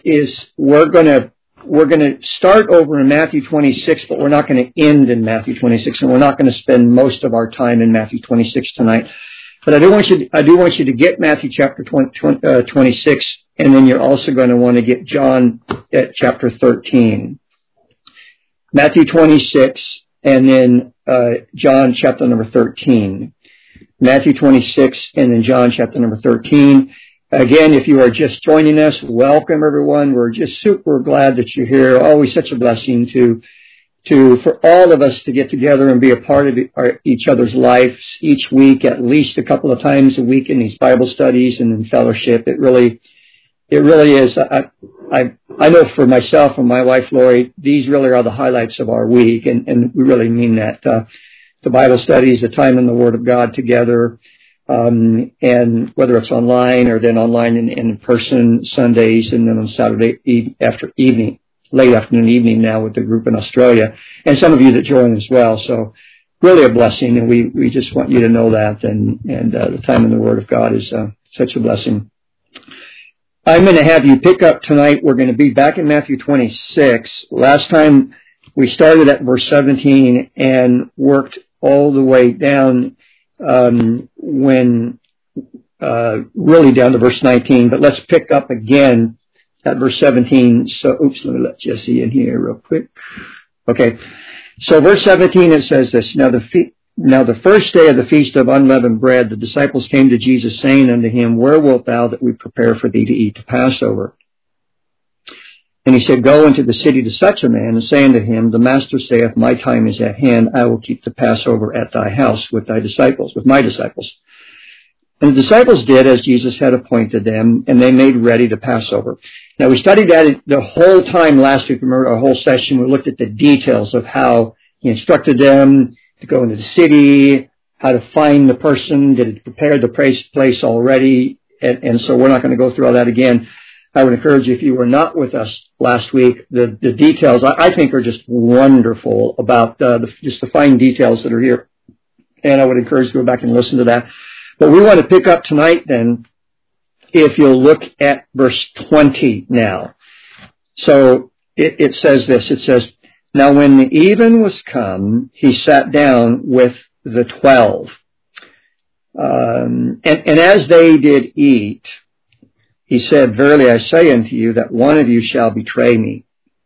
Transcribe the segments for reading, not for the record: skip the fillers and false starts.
is we're going to start over in Matthew 26, but we're not going to end in Matthew 26, and we're not going to spend most of our time in Matthew 26 tonight. But I do want you to get Matthew chapter 26, and then you're also going to want to get John at chapter 13. Matthew 26, and then John chapter number 13. Matthew 26, and then John chapter number 13. Again, if you are just joining us, welcome everyone. We're just super glad that you're here. Always such a blessing for all of us to get together and be a part of each other's lives each week, at least a couple of times a week in these Bible studies and in fellowship. It really is. I know for myself and my wife Lori, these really are the highlights of our week, and we really mean that. The Bible studies, the time in the Word of God together, and whether it's online or then online in person Sundays, and then on Saturday late afternoon, evening now with the group in Australia, and some of you that join as well. So really a blessing, and we just want you to know that, and the time in the Word of God is such a blessing. I'm going to have you pick up tonight. We're going to be back in Matthew 26. Last time we started at verse 17 and worked all the way down really down to verse 19. But let's pick up again at verse 17. So, let me let Jesse in here real quick. Okay. So verse 17, it says this, Now the first day of the feast of unleavened bread, the disciples came to Jesus, saying unto him, Where wilt thou that we prepare for thee to eat the Passover? And he said, Go into the city to such a man, and say unto him, The master saith, My time is at hand, I will keep the Passover at thy house with my disciples. And the disciples did as Jesus had appointed them, and they made ready the Passover. Now we studied that the whole time last week. Remember our whole session, we looked at the details of how he instructed them to go into the city, how to find the person that had prepared the place already, and so we're not going to go through all that again. I would encourage you, if you were not with us last week, the details I think are just wonderful about just the fine details that are here, and I would encourage you to go back and listen to that. But we want to pick up tonight then, if you'll look at verse 20 now. So it says this, it says, Now when the even was come, he sat down with the 12. And as they did eat, he said, Verily I say unto you that one of you shall betray me.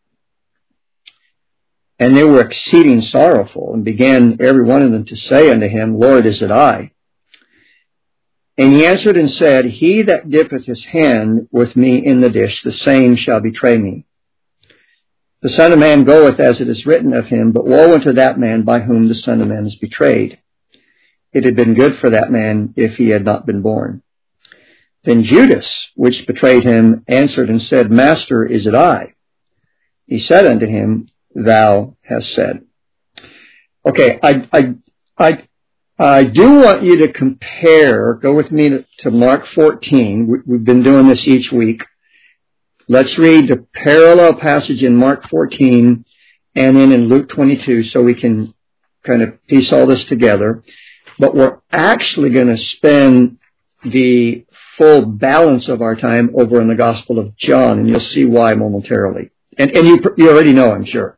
And they were exceeding sorrowful, and began every one of them to say unto him, Lord, is it I? And he answered and said, He that dippeth his hand with me in the dish, the same shall betray me. The Son of Man goeth as it is written of him, but woe unto that man by whom the Son of Man is betrayed. It had been good for that man if he had not been born. Then Judas, which betrayed him, answered and said, Master, is it I? He said unto him, Thou hast said. Okay, I do want you to compare, go with me to Mark 14. We've been doing this each week. Let's read the parallel passage in Mark 14 and then in Luke 22 so we can kind of piece all this together. But we're actually going to spend the full balance of our time over in the Gospel of John, and you'll see why momentarily. And you already know, I'm sure.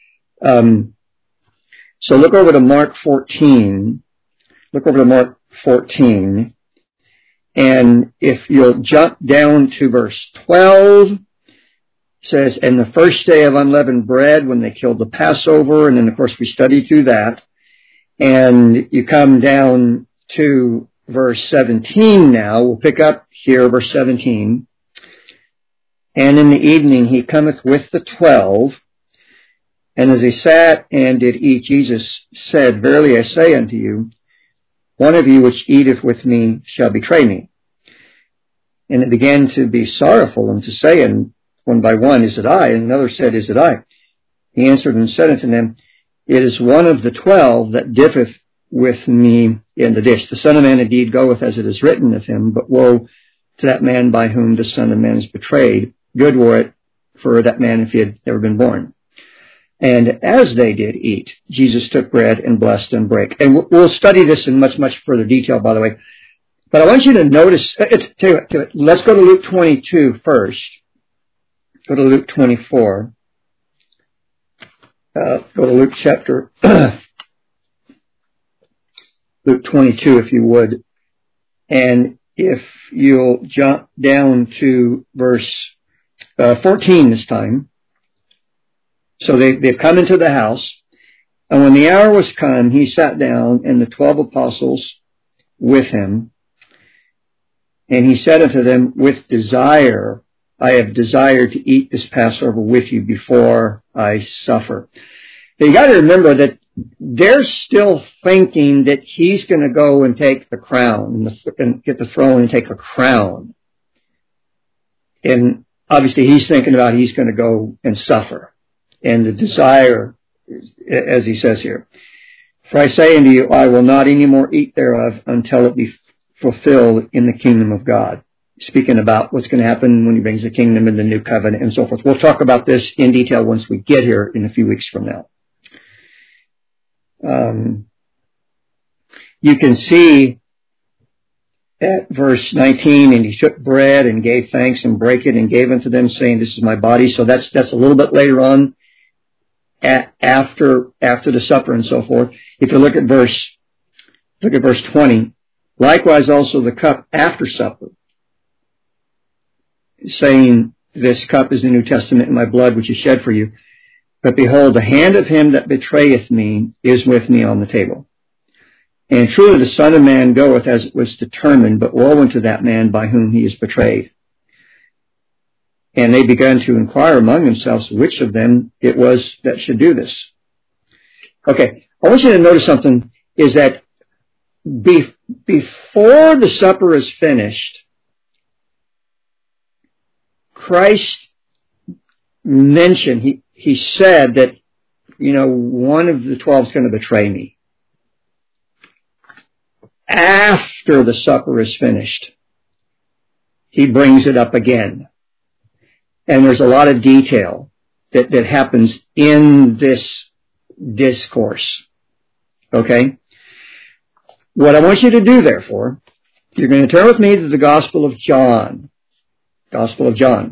So look over to Mark 14. Look over to Mark 14. And if you'll jump down to verse 12, it says, And the first day of unleavened bread, when they killed the Passover, and then of course we studied through that. And you come down to verse 17 now. We'll pick up here, verse 17. And in the evening he cometh with the 12. And as they sat and did eat, Jesus said, Verily I say unto you, one of you which eateth with me shall betray me. And it began to be sorrowful, and to say, and one by one, Is it I? And another said, Is it I? He answered and said unto them, It is one of the 12 that dippeth with me in the dish. The Son of Man indeed goeth as it is written of him, but woe to that man by whom the Son of Man is betrayed. Good were it for that man if he had never been born. And as they did eat, Jesus took bread and blessed and brake. And we'll study this in much, much further detail, by the way. But I want you to notice, let's go to Luke 22 first. Go to Luke 24. Go to Luke chapter, Luke 22, if you would. And if you'll jump down to verse 14 this time. So they've come into the house. And when the hour was come, he sat down, and the 12 apostles with him. And he said unto them, with desire, I have desired to eat this Passover with you before I suffer. Now you got to remember that they're still thinking that he's going to go and take the crown and get the throne and take a crown. And obviously he's thinking about he's going to go and suffer. And the desire, as he says here, for I say unto you, I will not any more eat thereof until it be fulfilled in the kingdom of God. Speaking about what's going to happen when he brings the kingdom in the new covenant and so forth. We'll talk about this in detail once we get here in a few weeks from now. You can see at verse 19, and he took bread and gave thanks and brake it and gave unto them, saying, this is my body. So that's a little bit later on after the supper and so forth. If you look at verse 20, likewise also the cup after supper, saying, this cup is the New Testament in my blood, which is shed for you. But behold, the hand of him that betrayeth me is with me on the table. And truly the Son of Man goeth as it was determined, but woe unto that man by whom he is betrayed. And they began to inquire among themselves which of them it was that should do this. Okay, I want you to notice something, is that before the supper is finished, Christ mentioned, he said that, one of the 12 is going to betray me. After the supper is finished, he brings it up again. And there's a lot of detail that happens in this discourse. Okay? What I want you to do, therefore, you're going to turn with me to the Gospel of John. Gospel of John.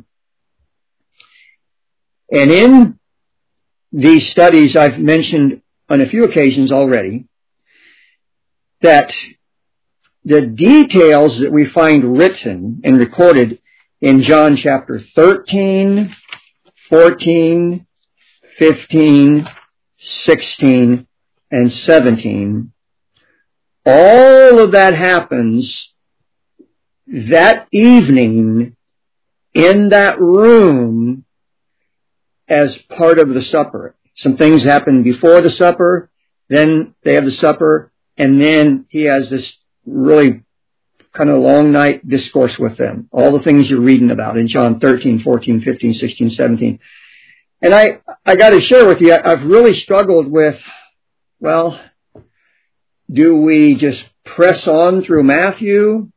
And in these studies, I've mentioned on a few occasions already that the details that we find written and recorded in John chapter 13, 14, 15, 16, and 17, all of that happens that evening in that room as part of the supper. Some things happen before the supper, then they have the supper, and then he has this really kind of long night discourse with them. All the things you're reading about in John 13, 14, 15, 16, 17. And I got to share with you, I've really struggled with, well, do we just press on through Matthew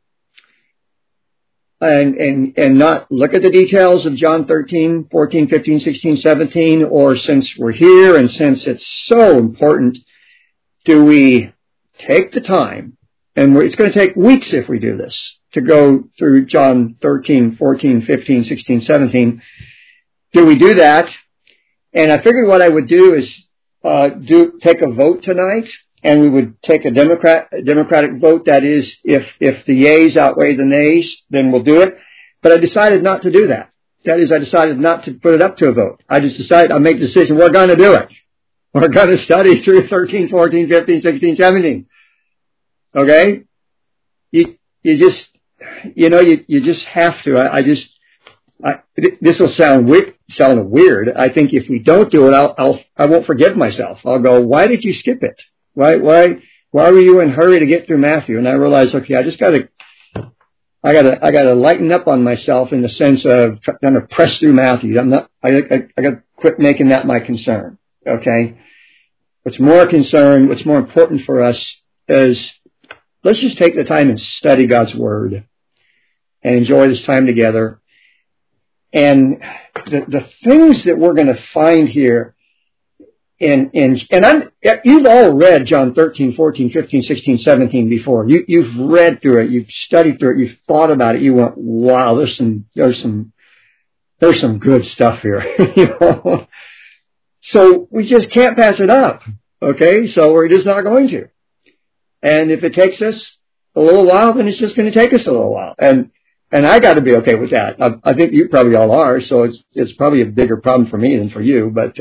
and not look at the details of John 13, 14, 15, 16, 17, or since we're here and since it's so important, do we take the time, and it's going to take weeks if we do this, to go through John 13, 14, 15, 16, 17. Do we do that? And I figured what I would do is take a vote tonight, and we would take a democratic vote. That is, if the yeas outweigh the nays, then we'll do it. But I decided not to do that. That is, I decided not to put it up to a vote. I just decided, I'll make the decision, we're going to do it. We're going to study through 13, 14, 15, 16, 17. Okay? You just, you just have to. This will sound weird. I think if we don't do it, I won't forgive myself. I'll go, why did you skip it? Why were you in a hurry to get through Matthew? And I realized, okay, I gotta lighten up on myself in the sense of trying to press through Matthew. I gotta quit making that my concern. Okay? What's more important for us is, let's just take the time and study God's Word and enjoy this time together. And the things that we're going to find here you've all read John 13, 14, 15, 16, 17 before. You've read through it, you've studied through it, you've thought about it, you went, wow, there's some there's some good stuff here, you know. So we just can't pass it up, okay? So we're just not going to. And if it takes us a little while, then it's just going to take us a little while. And I got to be okay with that. I think you probably all are, so it's probably a bigger problem for me than for you. But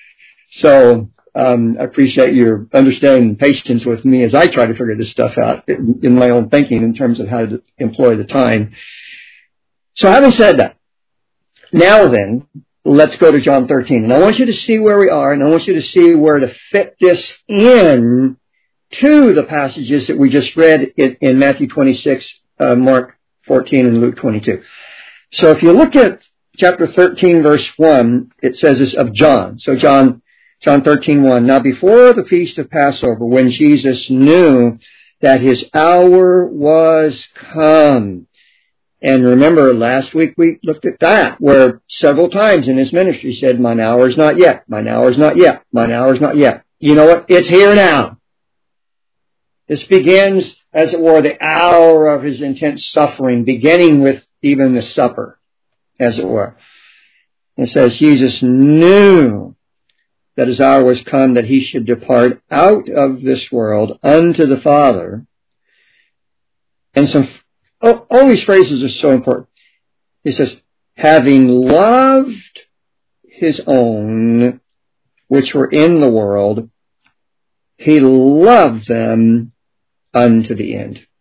I appreciate your understanding and patience with me as I try to figure this stuff out in my own thinking in terms of how to employ the time. So having said that, now then, let's go to John 13. And I want you to see where we are, and I want you to see where to fit this in to the passages that we just read in Matthew 26, Mark 14, and Luke 22. So if you look at chapter 13, verse 1, it says this of John. So John 13:1. Now before the feast of Passover, when Jesus knew that his hour was come. And remember, last week we looked at that, where several times in his ministry said, mine hour is not yet, mine hour is not yet, mine hour is not yet. You know what? It's here now. This begins, as it were, the hour of his intense suffering, beginning with even the supper, as it were. It says, Jesus knew that his hour was come, that he should depart out of this world unto the Father. And all these phrases are so important. He says, having loved his own, which were in the world, he loved them unto the end. I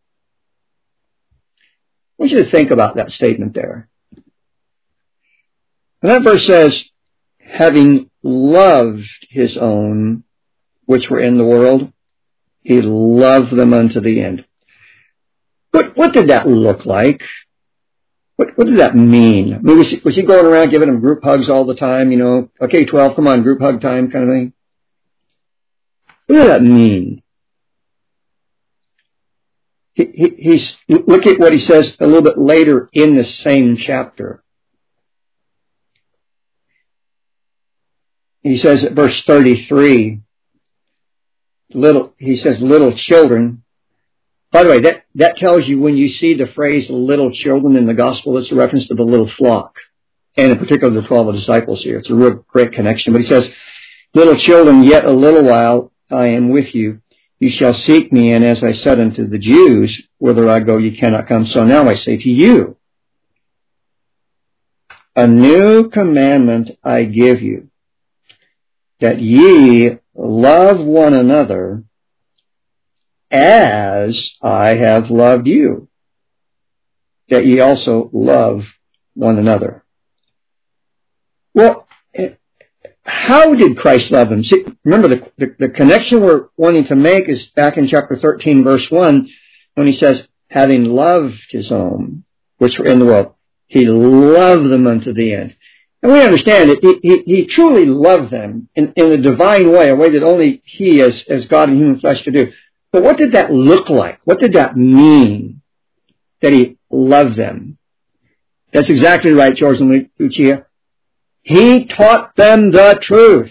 want you to think about that statement there. And that verse says, having loved his own, which were in the world, he loved them unto the end. What did that look like? What did that mean? I mean, was he going around giving them group hugs all the time, you know? Okay, 12, come on, group hug time kind of thing. What did that mean? Look at what he says a little bit later in the same chapter. He says at verse 33, he says, little children. By the way, that tells you when you see the phrase little children in the gospel, it's a reference to the little flock, and in particular the 12 disciples here. It's a real great connection. But he says, little children, yet a little while I am with you. You shall seek me, and as I said unto the Jews, whither I go you cannot come. So now I say to you, a new commandment I give you, that ye love one another as I have loved you, that ye also love one another. Well, how did Christ love them? See, remember, the connection we're wanting to make is back in chapter 13, verse 1, when he says, having loved his own, which were in the world, he loved them unto the end. And we understand it. He truly loved them in a divine way, a way that only he, as God in human flesh, could do. But what did that look like? What did that mean, that he loved them? That's exactly right, George and Lucia. He taught them the truth.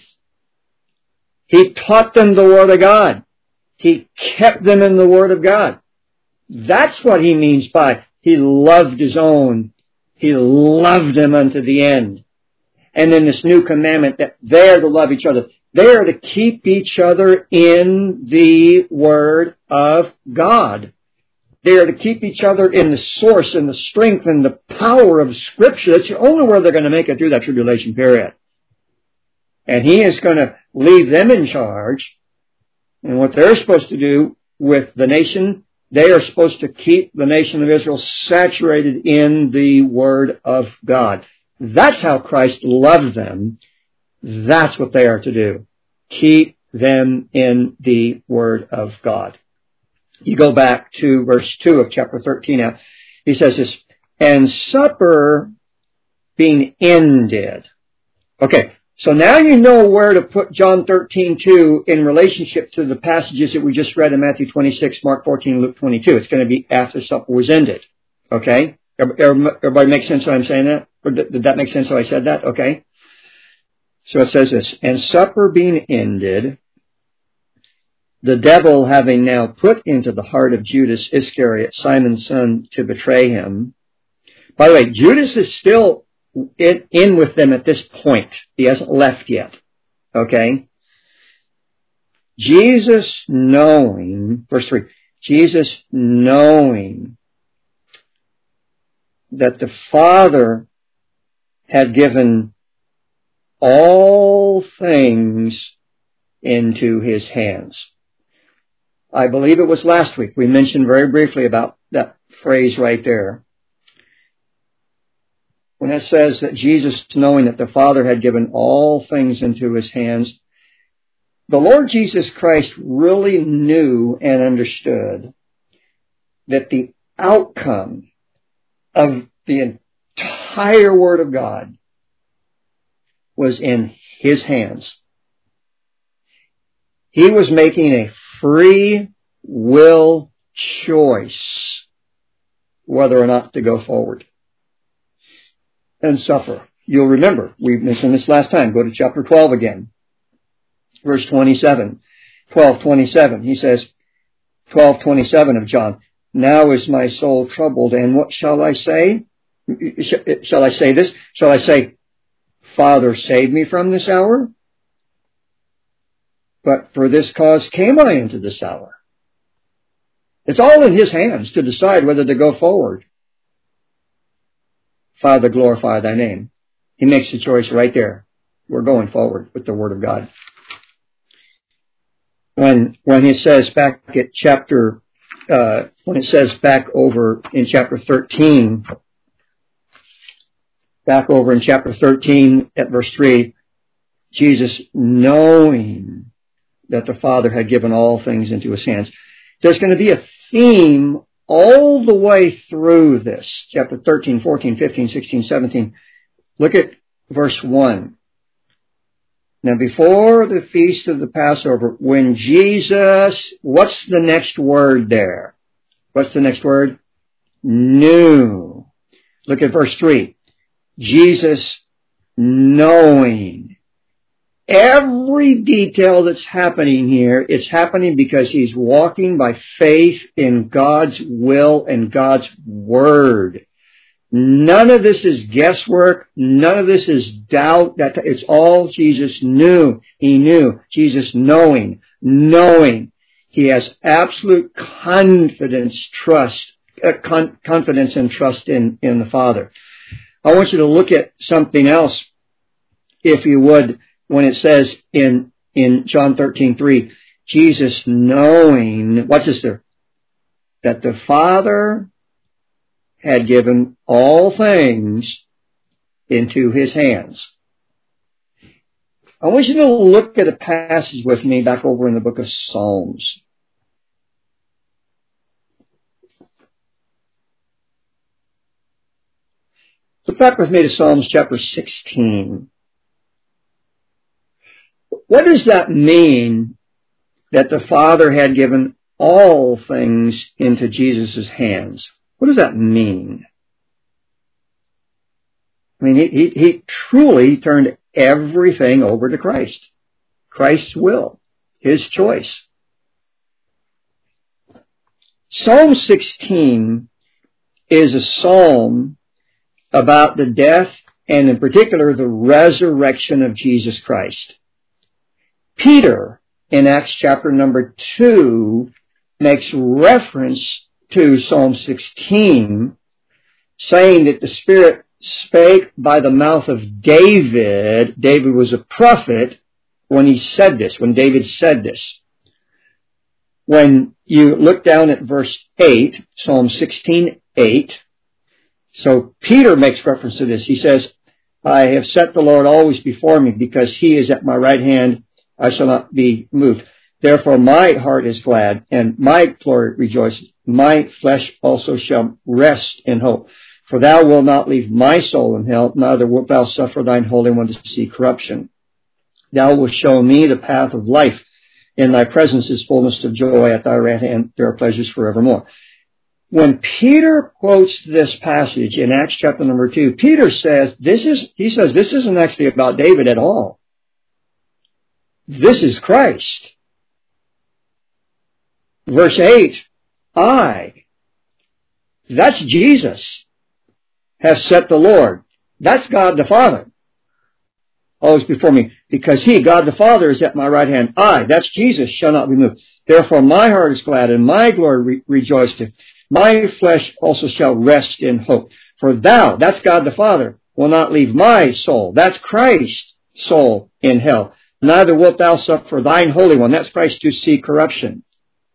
He taught them the Word of God. He kept them in the Word of God. That's what he means by he loved his own. He loved them unto the end. And then this new commandment that they are to love each other. They are to keep each other in the Word of God. They are to keep each other in the source and the strength and the power of Scripture. That's the only way they're going to make it through that tribulation period. And he is going to leave them in charge. And what they're supposed to do with the nation, they are supposed to keep the nation of Israel saturated in the Word of God. That's how Christ loved them. That's what they are to do. Keep them in the Word of God. You go back to verse 2 of chapter 13 now. He says this, and supper being ended. Okay, so now you know where to put John 13:2 in relationship to the passages that we just read in Matthew 26, Mark 14, Luke 22. It's going to be after supper was ended. Okay? Everybody make sense how I'm saying that? Or did that make sense how I said that? Okay. So it says this, and supper being ended, the devil having now put into the heart of Judas Iscariot, Simon's son, to betray him. By the way, Judas is still in with them at this point. He hasn't left yet. Okay? Jesus knowing, verse 3, Jesus knowing that the Father had given all things into his hands. I believe it was last week we mentioned very briefly about that phrase right there. When it says that Jesus knowing that the Father had given all things into his hands, the Lord Jesus Christ really knew and understood that the outcome of the entire Word of God was in his hands. He was making a free will choice whether or not to go forward and suffer. You'll remember, we mentioned this last time. Go to chapter 12 again. Verse 27. 12:27. He says, 12:27 of John, now is my soul troubled, and what shall I say? Shall I say this? Shall I say, Father, save me from this hour? But for this cause came I into this hour. It's all in his hands to decide whether to go forward. Father, glorify thy name. He makes the choice right there. We're going forward with the Word of God. When he says back at when it says back over in chapter 13 at verse 3, Jesus knowing that the Father had given all things into his hands. There's going to be a theme all the way through this. Chapter 13, 14, 15, 16, 17. Look at verse 1. Now before the feast of the Passover, when Jesus, what's the next word there? What's the next word? Knew. Look at verse 3. Jesus knowing. Every detail that's happening here, it's happening because he's walking by faith in God's will and God's Word. None of this is guesswork. None of this is doubt. It's all Jesus knew. He knew. Jesus knowing. He has absolute confidence and trust in the Father. I want you to look at something else, if you would, when it says in John 13:3, Jesus knowing, what's this there? That the Father had given all things into his hands. I want you to look at a passage with me back over in the book of Psalms. Look back with me to Psalms chapter 16. What does that mean that the Father had given all things into Jesus' hands? What does that mean? I mean, he truly turned everything over to Christ. Christ's will. His choice. Psalm 16 is a psalm about the death and in particular the resurrection of Jesus Christ. Peter, in Acts chapter number 2, makes reference to Psalm 16, saying that the Spirit spake by the mouth of David. David was a prophet when he said this, when David said this. When you look down at verse 8, Psalm 16:8, so Peter makes reference to this. He says, I have set the Lord always before me, because he is at my right hand, I shall not be moved. Therefore my heart is glad, and my glory rejoices. My flesh also shall rest in hope. For thou wilt not leave my soul in hell, neither wilt thou suffer thine Holy One to see corruption. Thou wilt show me the path of life. In thy presence is fullness of joy. At thy right hand there are pleasures forevermore. When Peter quotes this passage in Acts chapter number 2, Peter says, this isn't actually about David at all. This is Christ. Verse 8, that's Jesus, have set the Lord. That's God the Father. Always before me. Because He, God the Father, is at my right hand. I, that's Jesus, shall not be moved. Therefore my heart is glad, and my glory rejoiceth. My flesh also shall rest in hope. For thou, that's God the Father, will not leave my soul. That's Christ's soul in hell. Neither wilt thou suffer thine Holy One. That's Christ to see corruption.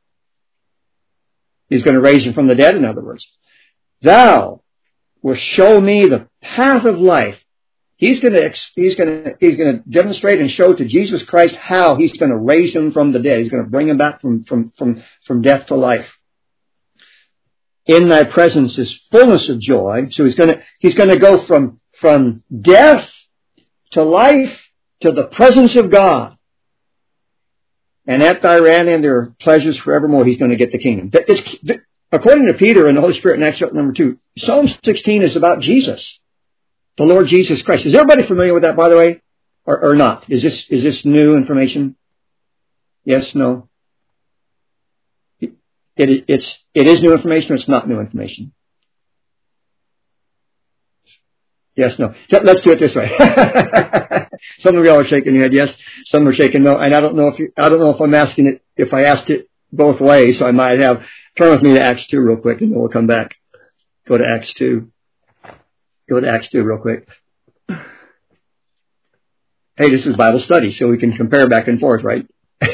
He's going to raise him from the dead, in other words. Thou will show me the path of life. He's going to demonstrate and show to Jesus Christ how He's going to raise him from the dead. He's going to bring him back from death to life. In thy presence is fullness of joy. So he's going to go from death to life to the presence of God. And at thy right hand there are pleasures forevermore. He's going to get the kingdom. According to Peter and the Holy Spirit in Acts chapter number 2, Psalm 16 is about Jesus. The Lord Jesus Christ. Is everybody familiar with that, by the way? Or not? Is this new information? Yes, no? It is new information or it's not new information? Yes, no. Let's do it this way. Some of y'all are shaking your head yes. Some are shaking no. And I don't know if I'm asking it, if I asked it both ways, so I might have. Turn with me to Acts 2 real quick and then we'll come back. Go to Acts 2. Go to Acts 2 real quick. Hey, this is Bible study, so we can compare back and forth, right?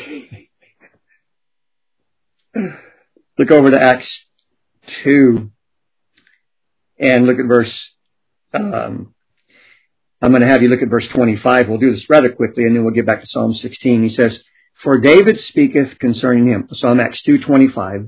Look over to Acts 2 and look at verse, I'm going to have you look at verse 25. We'll do this rather quickly and then we'll get back to Psalm 16. He says, For David speaketh concerning him. Psalm Acts 2:25.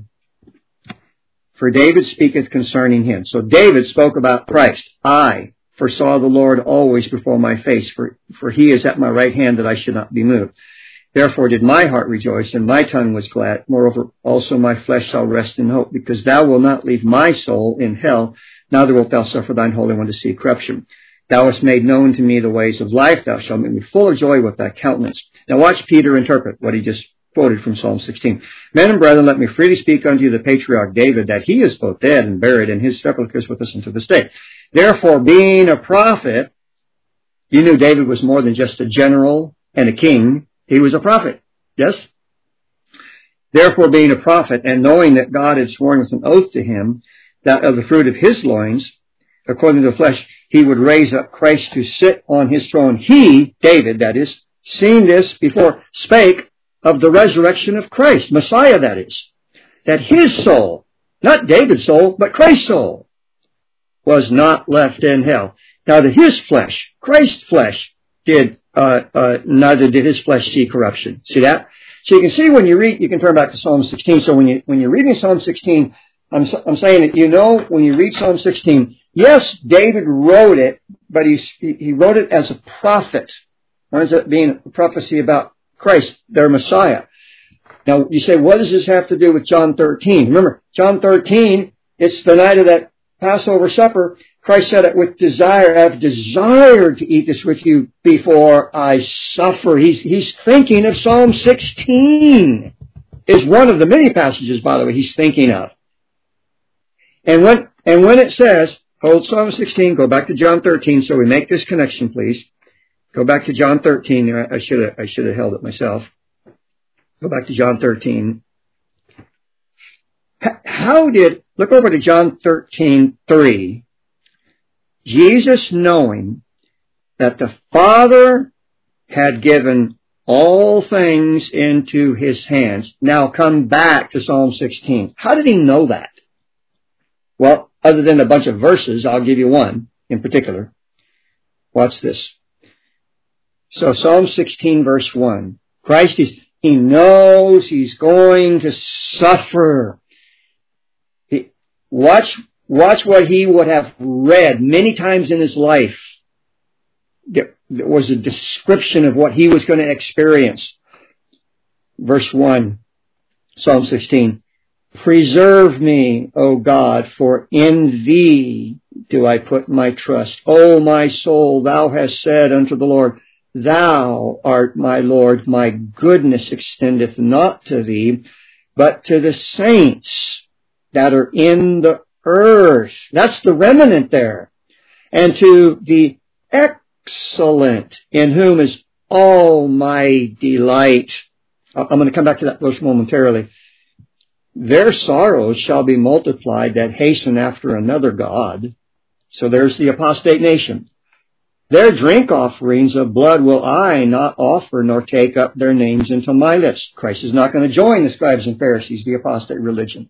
For David speaketh concerning him. So David spoke about Christ. I foresaw the Lord always before my face, for He is at my right hand that I should not be moved. Therefore did my heart rejoice, and my tongue was glad. Moreover, also my flesh shall rest in hope, because thou wilt not leave my soul in hell, neither wilt thou suffer thine Holy One to see corruption. Thou hast made known to me the ways of life. Thou shalt make me full of joy with thy countenance. Now watch Peter interpret what he just quoted from Psalm 16. Men and brethren, let me freely speak unto you the patriarch David, that he is both dead and buried, and his sepulchre is with us unto this day. Therefore, being a prophet, you knew David was more than just a general and a king. He was a prophet. Yes? Therefore, being a prophet, and knowing that God had sworn with an oath to him, that of the fruit of his loins, according to the flesh, he would raise up Christ to sit on his throne. He, David, that is, seeing this before, spake of the resurrection of Christ, Messiah that is, that his soul, not David's soul, but Christ's soul, was not left in hell. Now that his flesh, Christ's flesh, neither did his flesh see corruption. See that? So you can see when you read, you can turn back to Psalm 16. So when you're reading Psalm 16, I'm saying that you know when you read Psalm 16, yes, David wrote it, but he wrote it as a prophet. Or ends up being a prophecy about Christ, their Messiah. Now, you say, what does this have to do with John 13? Remember, John 13, it's the night of that Passover supper. Christ said it with desire. I have desired to eat this with you before I suffer. He's thinking of Psalm 16. Is one of the many passages, by the way, he's thinking of. And when it says, hold Psalm 16, go back to John 13, so we make this connection, please. Go back to John 13. I should have held it myself. Go back to John 13. Look over to John 13:3. Jesus, knowing that the Father had given all things into his hands. Now come back to Psalm 16. How did he know that? Well, other than a bunch of verses, I'll give you one in particular. Watch this. So Psalm 16 verse 1. Christ he knows he's going to suffer. Watch what he would have read many times in his life. There was a description of what he was going to experience. Verse 1, Psalm 16. Preserve me, O God, for in thee do I put my trust. O my soul, thou hast said unto the Lord, Thou art my Lord, my goodness extendeth not to thee, but to the saints that are in the earth. That's the remnant there. and to the excellent, in whom is all my delight. I'm going to come back to that verse momentarily. Their sorrows shall be multiplied that hasten after another god. So there's the apostate nation. Their drink offerings of blood will I not offer, nor take up their names into my lips. Christ is not going to join the scribes and Pharisees, the apostate religion.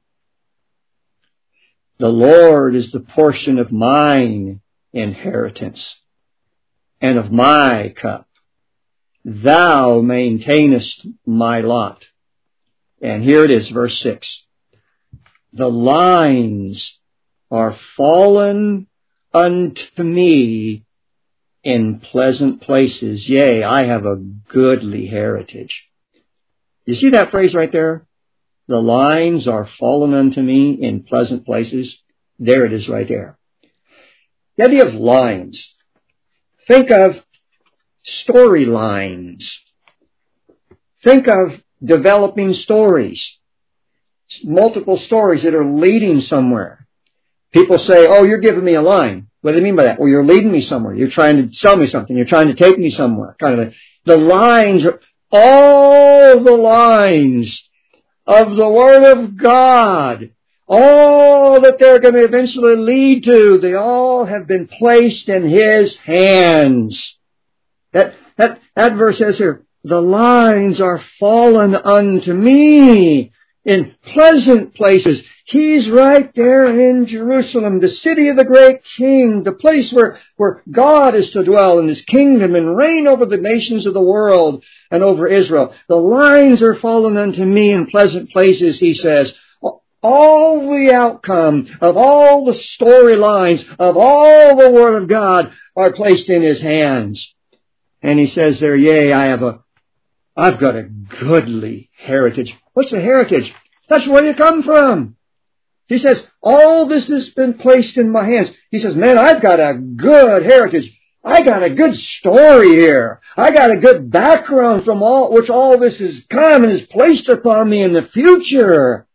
The Lord is the portion of mine inheritance and of my cup. Thou maintainest my lot. And here it is, verse 6. The lines are fallen unto me in pleasant places. Yea, I have a goodly heritage. You see that phrase right there? The lines are fallen unto me in pleasant places. There it is right there. The idea of lines. Think of storylines. Think of developing stories. Multiple stories that are leading somewhere. People say, oh, you're giving me a line. What do they mean by that? Well, you're leading me somewhere. You're trying to sell me something. You're trying to take me somewhere. Kind of the lines, all the lines of the Word of God, all that they're going to eventually lead to, they all have been placed in His hands. That verse says here, the lines are fallen unto me in pleasant places. He's right there in Jerusalem, the city of the great King, the place where God is to dwell in His kingdom and reign over the nations of the world and over Israel. The lines are fallen unto me in pleasant places, he says. All the outcome of all the storylines of all the Word of God are placed in His hands. And he says there, yea, I've got a goodly heritage. What's a heritage? That's where you come from. He says, all this has been placed in my hands. He says, man, I've got a good heritage. I got a good story here. I got a good background from which all this has come and is placed upon me in the future.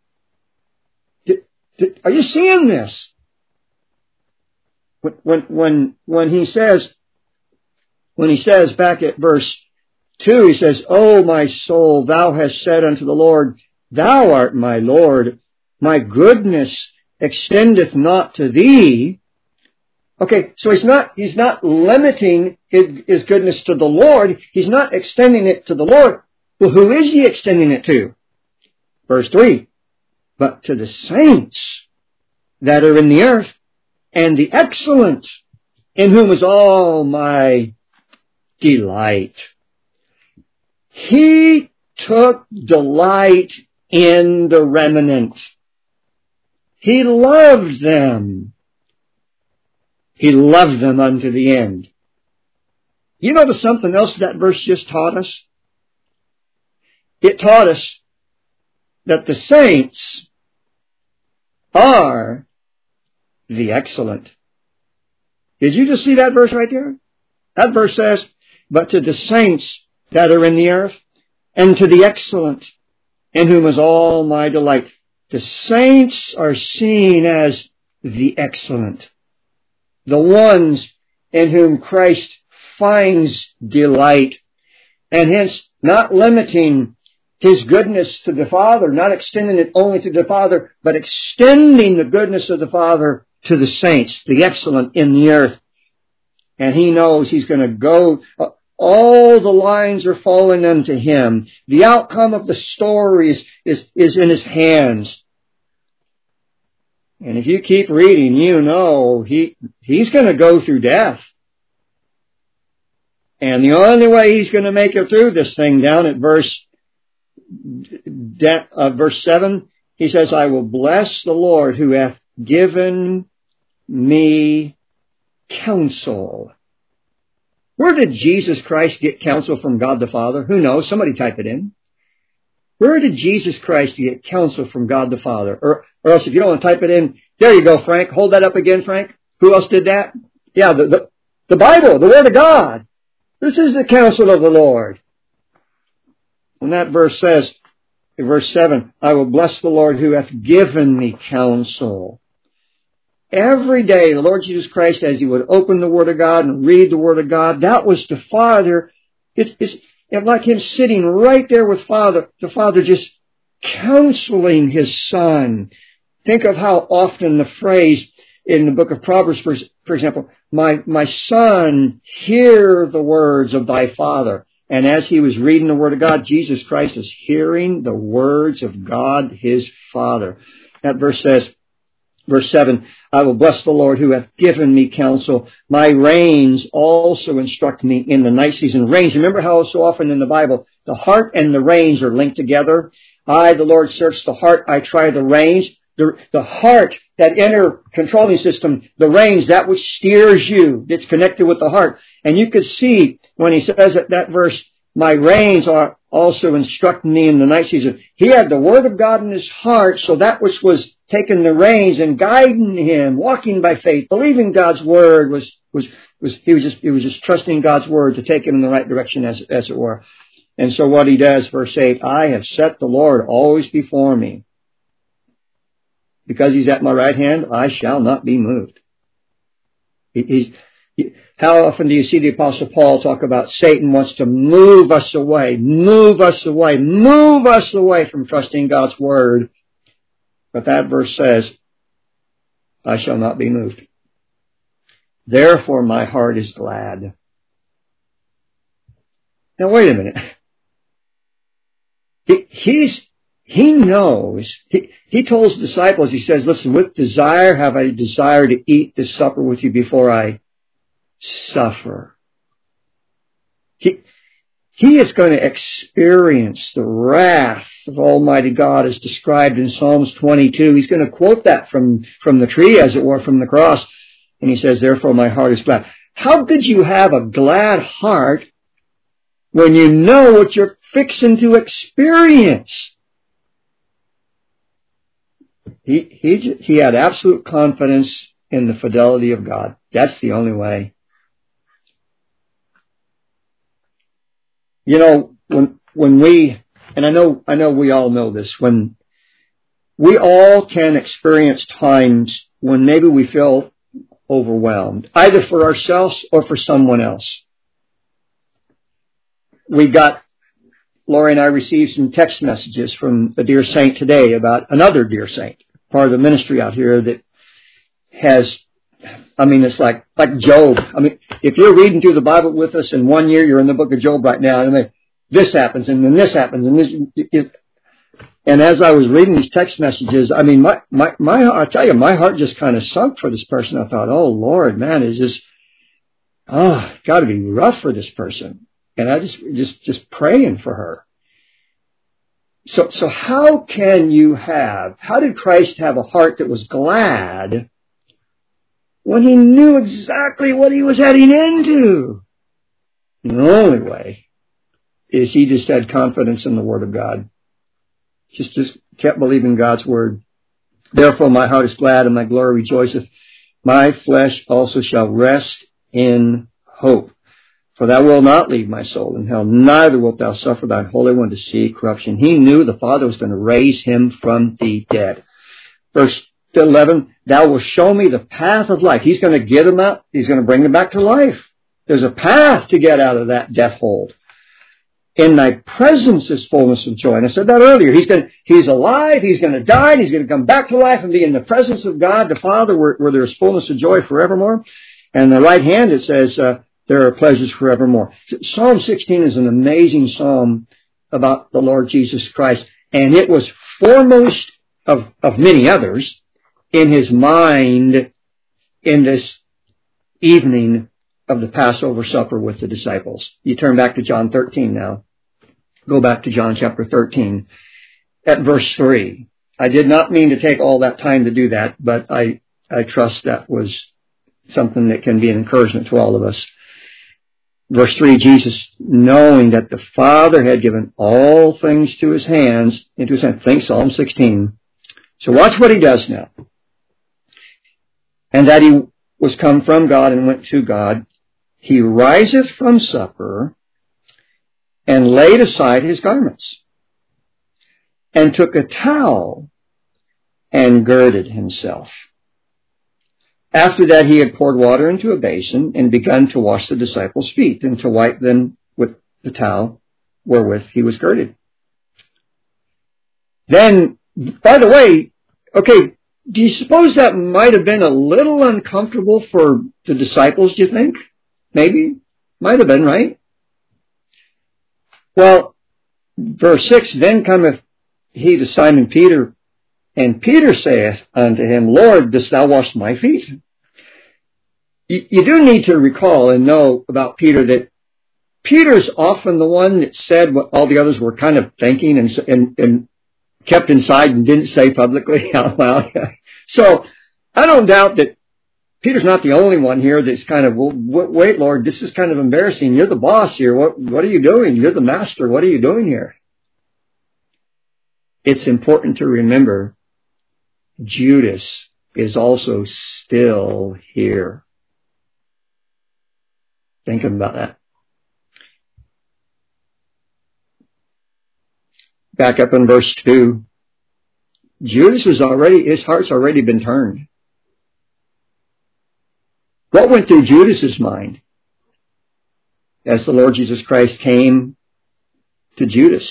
Are you seeing this? When he says back at verse 2, he says, O my soul, thou hast said unto the Lord, thou art my Lord. My goodness extendeth not to thee. Okay, so he's not limiting his goodness to the Lord. He's not extending it to the Lord. Well, who is he extending it to? Verse 3, but to the saints that are in the earth, and the excellent, in whom is all my delight. He took delight in the remnant. He loved them. He loved them unto the end. You notice something else that verse just taught us? It taught us that the saints are the excellent. Did you just see that verse right there? That verse says, but to the saints that are in the earth, and to the excellent, in whom is all my delight. The saints are seen as the excellent, the ones in whom Christ finds delight, and hence not limiting His goodness to the Father, not extending it only to the Father, but extending the goodness of the Father to the saints, the excellent in the earth. And He knows He's going to go. All the lines are falling unto Him. The outcome of the story is in His hands. And if you keep reading, you know He's going to go through death. And the only way He's going to make it through this thing, down at verse 7, He says, I will bless the Lord who hath given me counsel. Where did Jesus Christ get counsel from God the Father? Who knows? Somebody type it in. Where did Jesus Christ get counsel from God the Father? Or else if you don't want to type it in, there you go, Frank. Hold that up again, Frank. Who else did that? Yeah, the Bible, the Word of God. This is the counsel of the Lord. And that verse says, in verse 7, I will bless the Lord who hath given me counsel. every day, the Lord Jesus Christ, as he would open the Word of God and read the Word of God, that was the Father. It's like him sitting right there with Father, the Father just counseling his Son. Think of how often the phrase in the book of Proverbs, for example, my son, hear the words of thy Father. And as he was reading the Word of God, Jesus Christ is hearing the words of God, his Father. That verse says, verse 7, I will bless the Lord who hath given me counsel. My reins also instruct me in the night season. Reins, remember how so often in the Bible, the heart and the reins are linked together? I, the Lord, search the heart. I try the reins. The heart, that inner controlling system, the reins, that which steers you, it's connected with the heart. And you could see when he says that verse, my reins are also instructing me in the night season. He had the Word of God in his heart, so that which was taking the reins and guiding him, walking by faith, believing God's Word he was just trusting God's Word to take him in the right direction as it were. And so what he does, verse 8, I have set the Lord always before me. Because he's at my right hand, I shall not be moved. How often do you see the Apostle Paul talk about Satan wants to move us away from trusting God's Word? But that verse says, I shall not be moved. Therefore my heart is glad. Now wait a minute. He knows. He told his disciples, he says, listen, with desire have I desired to eat this supper with you before I suffer. He is going to experience the wrath of Almighty God as described in Psalms 22. He's going to quote that from the tree, as it were, from the cross. And he says, therefore my heart is glad. How could you have a glad heart when you know what you're fixing to experience? He had absolute confidence in the fidelity of God. That's the only way. You know, when we, and I know we all know this, when we all can experience times when maybe we feel overwhelmed, either for ourselves or for someone else. Lori and I received some text messages from a dear saint today about another dear saint, part of the ministry out here that has, it's like Job. If you're reading through the Bible with us in 1 year, you're in the book of Job right now, and this happens, and then this happens, and this, and as I was reading these text messages, I tell you, my heart just kind of sunk for this person. I thought, oh Lord, man, it's just, got to be rough for this person. And I just praying for her. So how did Christ have a heart that was glad when he knew exactly what he was heading into? And the only way is he just had confidence in the Word of God. Just kept believing God's Word. Therefore my heart is glad and my glory rejoiceth. My flesh also shall rest in hope. For thou wilt not leave my soul in hell, neither wilt thou suffer thine Holy One to see corruption. He knew the Father was going to raise him from the dead. Verse 11, thou wilt show me the path of life. He's going to get him out. He's going to bring him back to life. There's a path to get out of that death hold. In thy presence is fullness of joy. And I said that earlier. He's alive, he's going to die, and he's going to come back to life and be in the presence of God, the Father, where there's fullness of joy forevermore. And the right hand, it says, there are pleasures forevermore. Psalm 16 is an amazing psalm about the Lord Jesus Christ, and it was foremost of many others in his mind in this evening of the Passover supper with the disciples. You turn back to John 13 now. Go back to John chapter 13 at verse 3. I did not mean to take all that time to do that, but I trust that was something that can be an encouragement to all of us. Verse 3, Jesus, knowing that the Father had given all things into his hands. Think Psalm 16. So watch what he does now. And that he was come from God and went to God. He riseth from supper and laid aside his garments and took a towel and girded himself. After that, he had poured water into a basin and begun to wash the disciples' feet and to wipe them with the towel wherewith he was girded. Then, by the way, okay, do you suppose that might have been a little uncomfortable for the disciples, do you think? Maybe. Might have been, right? Well, verse 6, then cometh he to Simon Peter, and Peter saith unto him, Lord, dost thou wash my feet? You do need to recall and know about Peter that Peter's often the one that said what all the others were kind of thinking and kept inside and didn't say publicly out loud. So I don't doubt that Peter's not the only one here that's kind of, well, wait, Lord, this is kind of embarrassing. You're the boss here. What are you doing? You're the master. What are you doing here? It's important to remember Judas is also still here. Think about that. Back up in verse 2. Judas his heart's already been turned. What went through Judas's mind as the Lord Jesus Christ came to Judas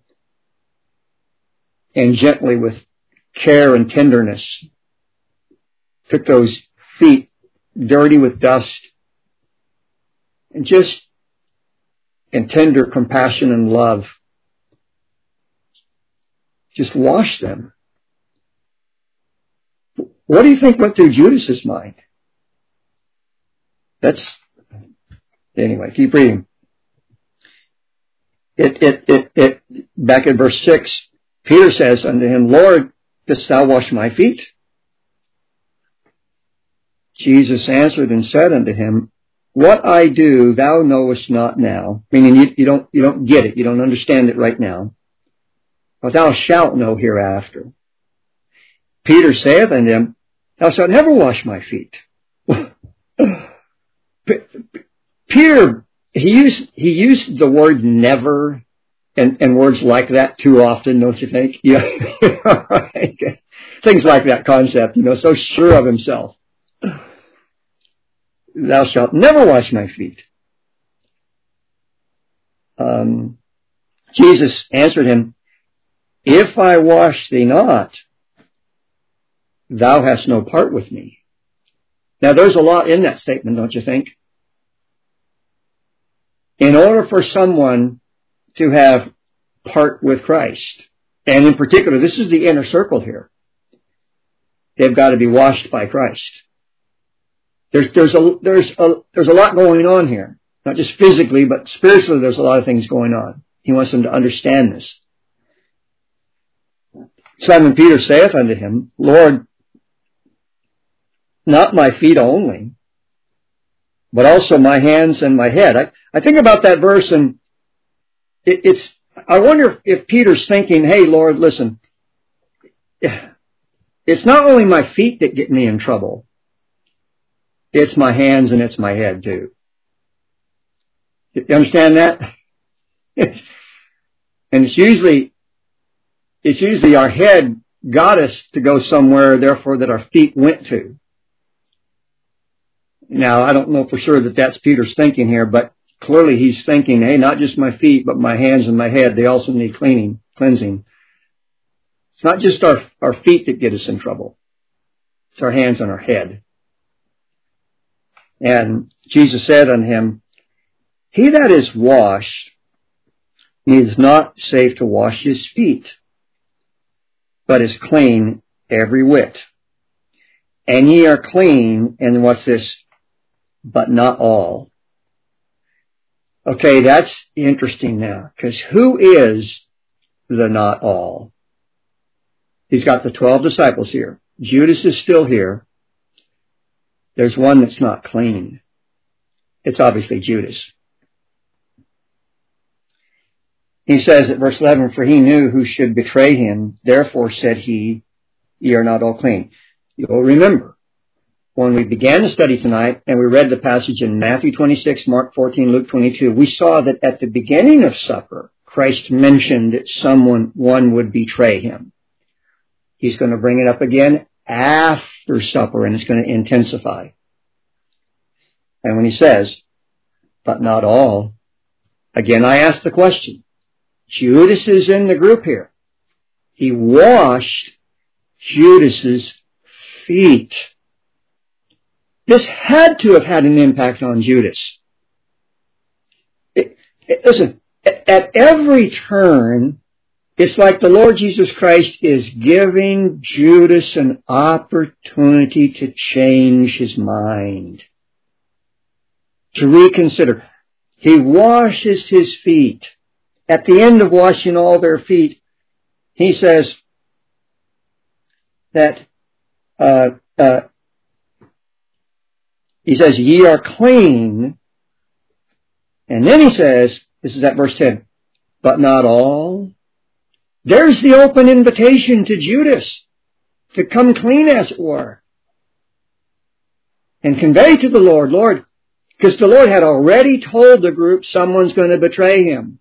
and gently with care and tenderness took those feet dirty with dust and just in tender compassion and love just washed them? What do you think went through Judas's mind? Anyway, keep reading. Back in verse 6, Peter says unto him, Lord, dost thou wash my feet? Jesus answered and said unto him, what I do thou knowest not now. Meaning you don't get it, you don't understand it right now. But thou shalt know hereafter. Peter saith unto him, thou shalt never wash my feet. Peter, he used the word never and words like that too often, don't you think? Yeah. Right. Things like that concept, so sure of himself. Thou shalt never wash my feet. Jesus answered him, if I wash thee not, thou hast no part with me. Now there's a lot in that statement, don't you think? In order for someone to have part with Christ, and in particular, this is the inner circle here, they've got to be washed by Christ. There's a lot going on here. Not just physically, but spiritually there's a lot of things going on. He wants them to understand this. Simon Peter saith unto him, Lord, not my feet only, but also my hands and my head. I think about that verse and I wonder if Peter's thinking, hey Lord, listen, it's not only my feet that get me in trouble, it's my hands and it's my head too. You understand that? And it's usually our head got us to go somewhere, therefore that our feet went to. Now, I don't know for sure that that's Peter's thinking here, but clearly he's thinking, hey, not just my feet, but my hands and my head, they also need cleansing. It's not just our feet that get us in trouble. It's our hands and our head. And Jesus said unto him, he that is washed needs not save to wash his feet, but is clean every whit. And ye are clean, and what's this? But not all. Okay, that's interesting now, because who is the not all? He's got the 12 disciples here. Judas is still here. There's one that's not clean. It's obviously Judas. He says at verse 11, for he knew who should betray him, therefore said he, ye are not all clean. You'll remember, when we began the study tonight and we read the passage in Matthew 26, Mark 14, Luke 22, we saw that at the beginning of supper, Christ mentioned that one would betray him. He's going to bring it up again after supper, and it's going to intensify. And when he says, but not all, again I ask the question. Judas is in the group here. He washed Judas's feet. This had to have had an impact on Judas. Listen, at every turn, it's like the Lord Jesus Christ is giving Judas an opportunity to change his mind, to reconsider. He washes his feet. At the end of washing all their feet, he says that, ye are clean. And then he says, this is at verse 10, but not all. There's the open invitation to Judas to come clean, as it were, and convey to the Lord, because the Lord had already told the group someone's going to betray him.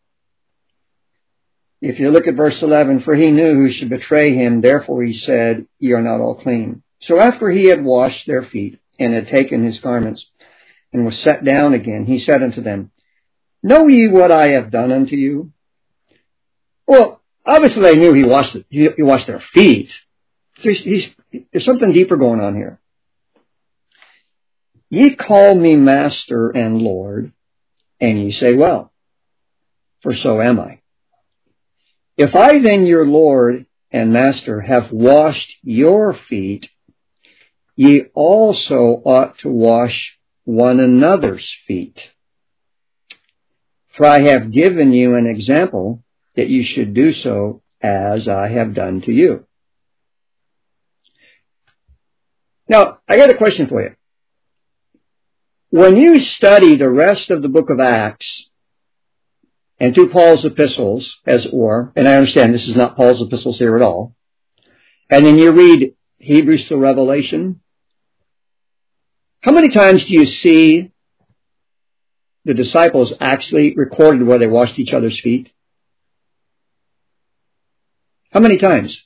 If you look at verse 11, for he knew who should betray him, therefore he said, ye are not all clean. So after he had washed their feet and had taken his garments and was set down again, he said unto them, know ye what I have done unto you? Well, obviously they knew he washed their feet. So there's something deeper going on here. Ye call me Master and Lord, and ye say, well, for so am I. If I then, your Lord and Master, have washed your feet, ye also ought to wash one another's feet. For I have given you an example that you should do so as I have done to you. Now, I got a question for you. When you study the rest of the book of Acts and through Paul's epistles, as it were, and I understand this is not Paul's epistles here at all, and then you read Hebrews to Revelation, how many times do you see the disciples actually recorded where they washed each other's feet? How many times?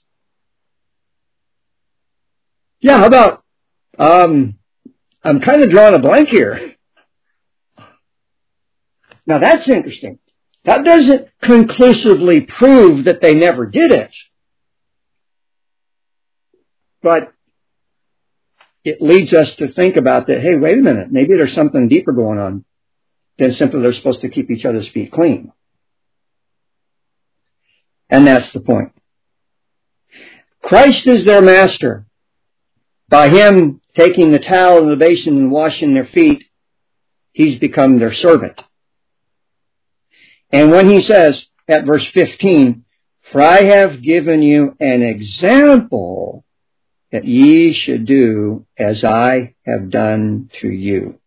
Yeah, how about, I'm kind of drawing a blank here. Now that's interesting. That doesn't conclusively prove that they never did it. But it leads us to think about that, hey, wait a minute, maybe there's something deeper going on than simply they're supposed to keep each other's feet clean. And that's the point. Christ is their master. By him taking the towel and the basin and washing their feet, he's become their servant. And when he says at verse 15, for I have given you an example that ye should do as I have done to you.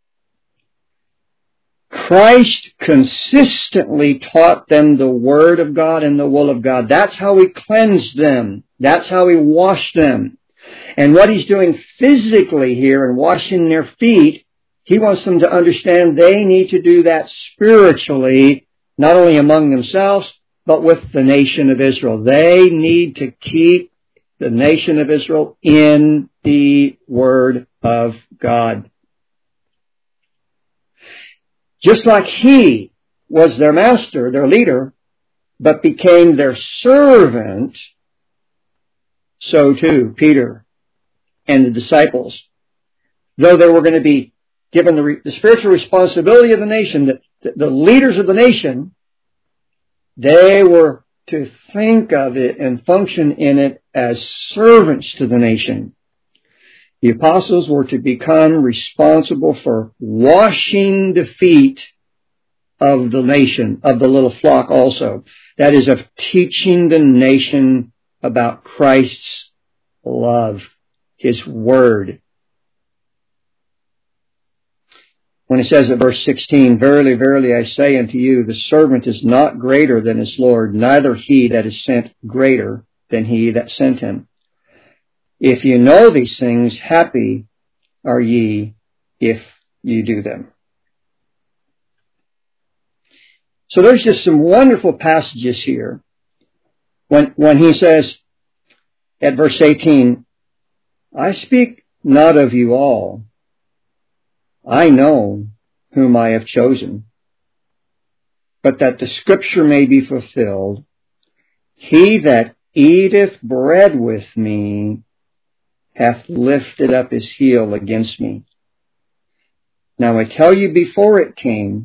Christ consistently taught them the Word of God and the will of God. That's how he cleansed them. That's how he washed them. And what he's doing physically here in washing their feet, he wants them to understand they need to do that spiritually, not only among themselves, but with the nation of Israel. They need to keep the nation of Israel in the Word of God. Just like he was their master, their leader, but became their servant, so too Peter and the disciples, though they were going to be given the spiritual responsibility of the nation, the leaders of the nation, they were to think of it and function in it as servants to the nation. The apostles were to become responsible for washing the feet of the nation, of the little flock also. That is, of teaching the nation about Christ's love, his word. When it says at verse 16, verily, verily, I say unto you, the servant is not greater than his Lord, neither he that is sent greater than he that sent him. If you know these things, happy are ye if you do them. So there's just some wonderful passages here. When he says at verse 18, I speak not of you all. I know whom I have chosen, but that the scripture may be fulfilled, he that eateth bread with me hath lifted up his heel against me. Now I tell you before it come,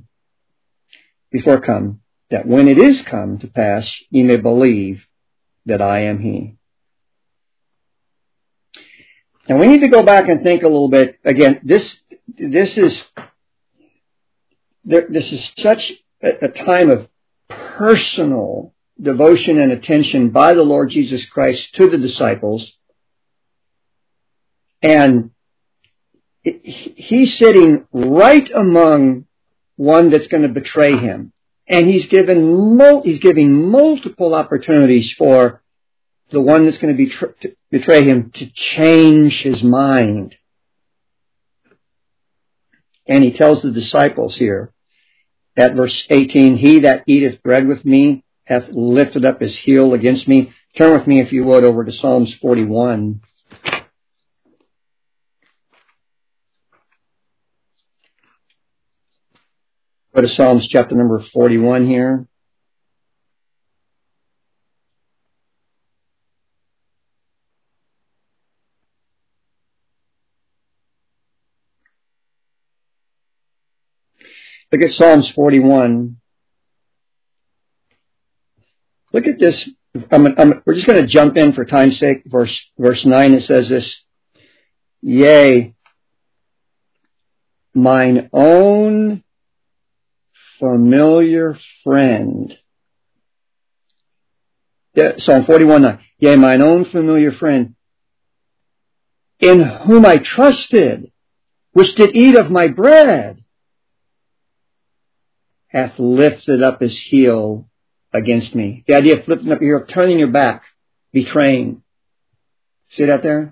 that when it is come to pass, ye may believe that I am he. Now we need to go back and think a little bit. Again, this is such a time of personal devotion and attention by the Lord Jesus Christ to the disciples. And he's sitting right among one that's going to betray him. And he's giving multiple opportunities for the one that's going to betray him to change his mind. And he tells the disciples here at verse 18, he that eateth bread with me hath lifted up his heel against me. Turn with me, if you would, over to Psalms 41. Go to Psalms chapter number 41 here. Look at Psalms 41. Look at this. We're just going to jump in for time's sake. Verse 9, it says this, yea, mine own familiar friend. Psalm 41:9. Yea, mine own familiar friend, in whom I trusted, which did eat of my bread, hath lifted up his heel against me. The idea of flipping up your heel, turning your back, betraying. See that there?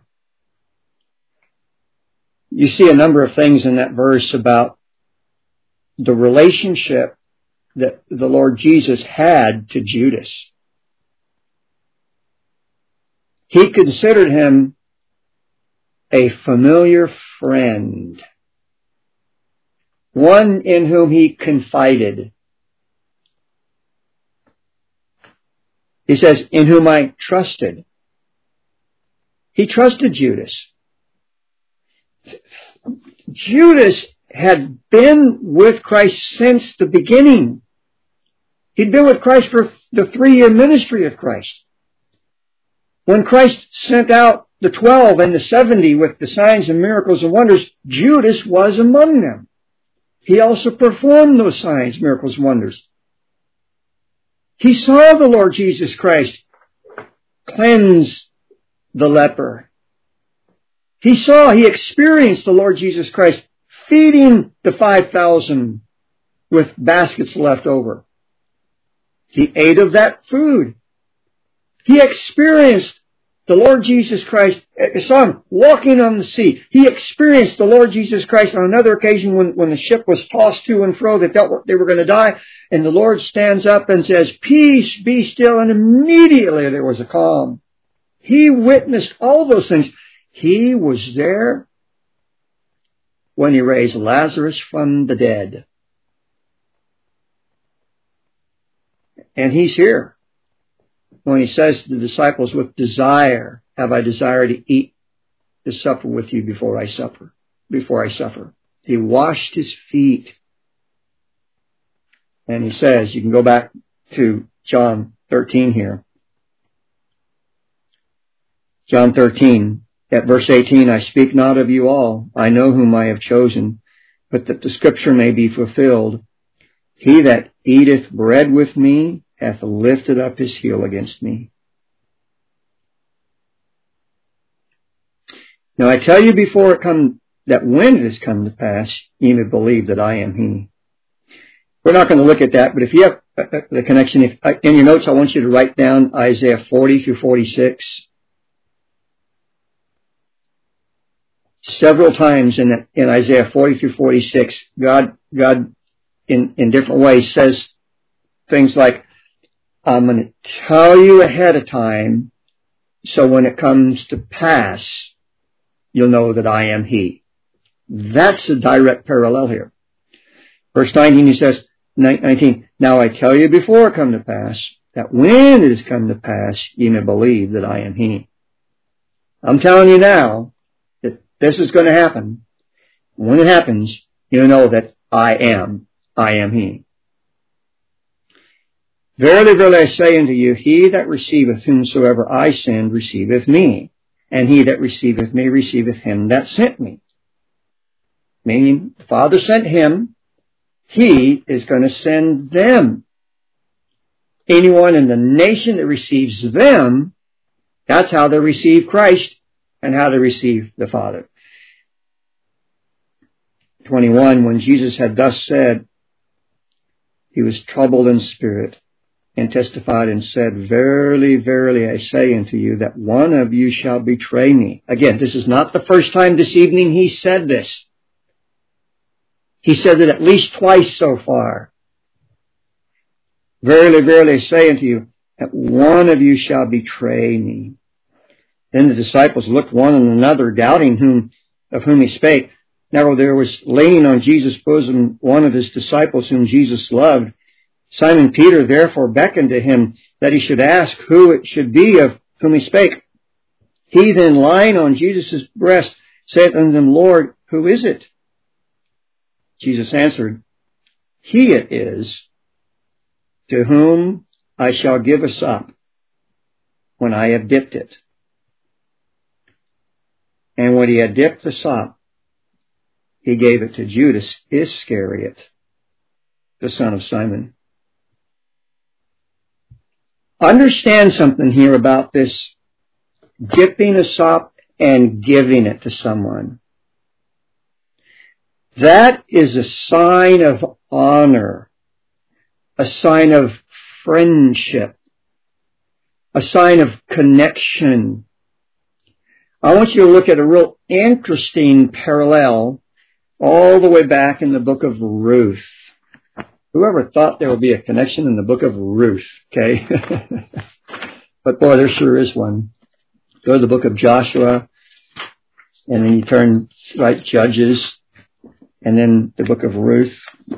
You see a number of things in that verse about the relationship that the Lord Jesus had to Judas. He considered him a familiar friend, one in whom he confided. He says, in whom I trusted. He trusted Judas. Judas had been with Christ since the beginning. He'd been with Christ for the 3-year ministry of Christ. When Christ sent out the 12 and the 70 with the signs and miracles and wonders, Judas was among them. He also performed those signs, miracles, and wonders. He saw the Lord Jesus Christ cleanse the leper. He experienced the Lord Jesus Christ feeding the 5,000 with baskets left over. He ate of that food. He experienced the Lord Jesus Christ, saw him walking on the sea. He experienced the Lord Jesus Christ on another occasion when the ship was tossed to and fro, they were going to die. And the Lord stands up and says, peace, be still. And immediately there was a calm. He witnessed all those things. He was there when he raised Lazarus from the dead. And he's here when he says to the disciples, with desire have I desired to eat the supper with you before I suffer. He washed his feet. And he says, you can go back to John 13 here. John 13, at verse 18, I speak not of you all. I know whom I have chosen, but that the scripture may be fulfilled. He that eateth bread with me hath lifted up his heel against me. Now I tell you before it come, that when it has come to pass, ye may believe that I am he. We're not going to look at that, but if you have the connection, in your notes, I want you to write down Isaiah 40 through 46. Several times in Isaiah 40 through 46, God in different ways says things like, I'm going to tell you ahead of time, so when it comes to pass, you'll know that I am He. That's a direct parallel here. Verse 19, he says, 19, now I tell you before it come to pass, that when it has come to pass, ye may believe that I am He. I'm telling you now that this is going to happen. When it happens, you'll know that I am He. Verily, verily, I say unto you, he that receiveth whomsoever I send receiveth me, and he that receiveth me receiveth him that sent me. Meaning, the Father sent him, He is going to send them. Anyone in the nation that receives them, that's how they receive Christ and how they receive the Father. 21, when Jesus had thus said, He was troubled in spirit, and testified and said, Verily, verily, I say unto you, that one of you shall betray me. Again, this is not the first time this evening He said this. He said it at least twice so far. Verily, verily, I say unto you, that one of you shall betray me. Then the disciples looked one on another, doubting of whom He spake. Now there was leaning on Jesus' bosom one of His disciples whom Jesus loved. Simon Peter therefore beckoned to Him that he should ask who it should be of whom He spake. He then, lying on Jesus' breast, said unto Him, Lord, who is it? Jesus answered, He it is, to whom I shall give a sop when I have dipped it. And when He had dipped the sop, He gave it to Judas Iscariot, the son of Simon. Understand something here about this dipping a sop and giving it to someone. That is a sign of honor, a sign of friendship, a sign of connection. I want you to look at a real interesting parallel all the way back in the book of Ruth. Whoever thought there would be a connection in the book of Ruth, okay? But boy, there sure is one. Go to the book of Joshua, and then you turn right Judges, and then the book of Ruth.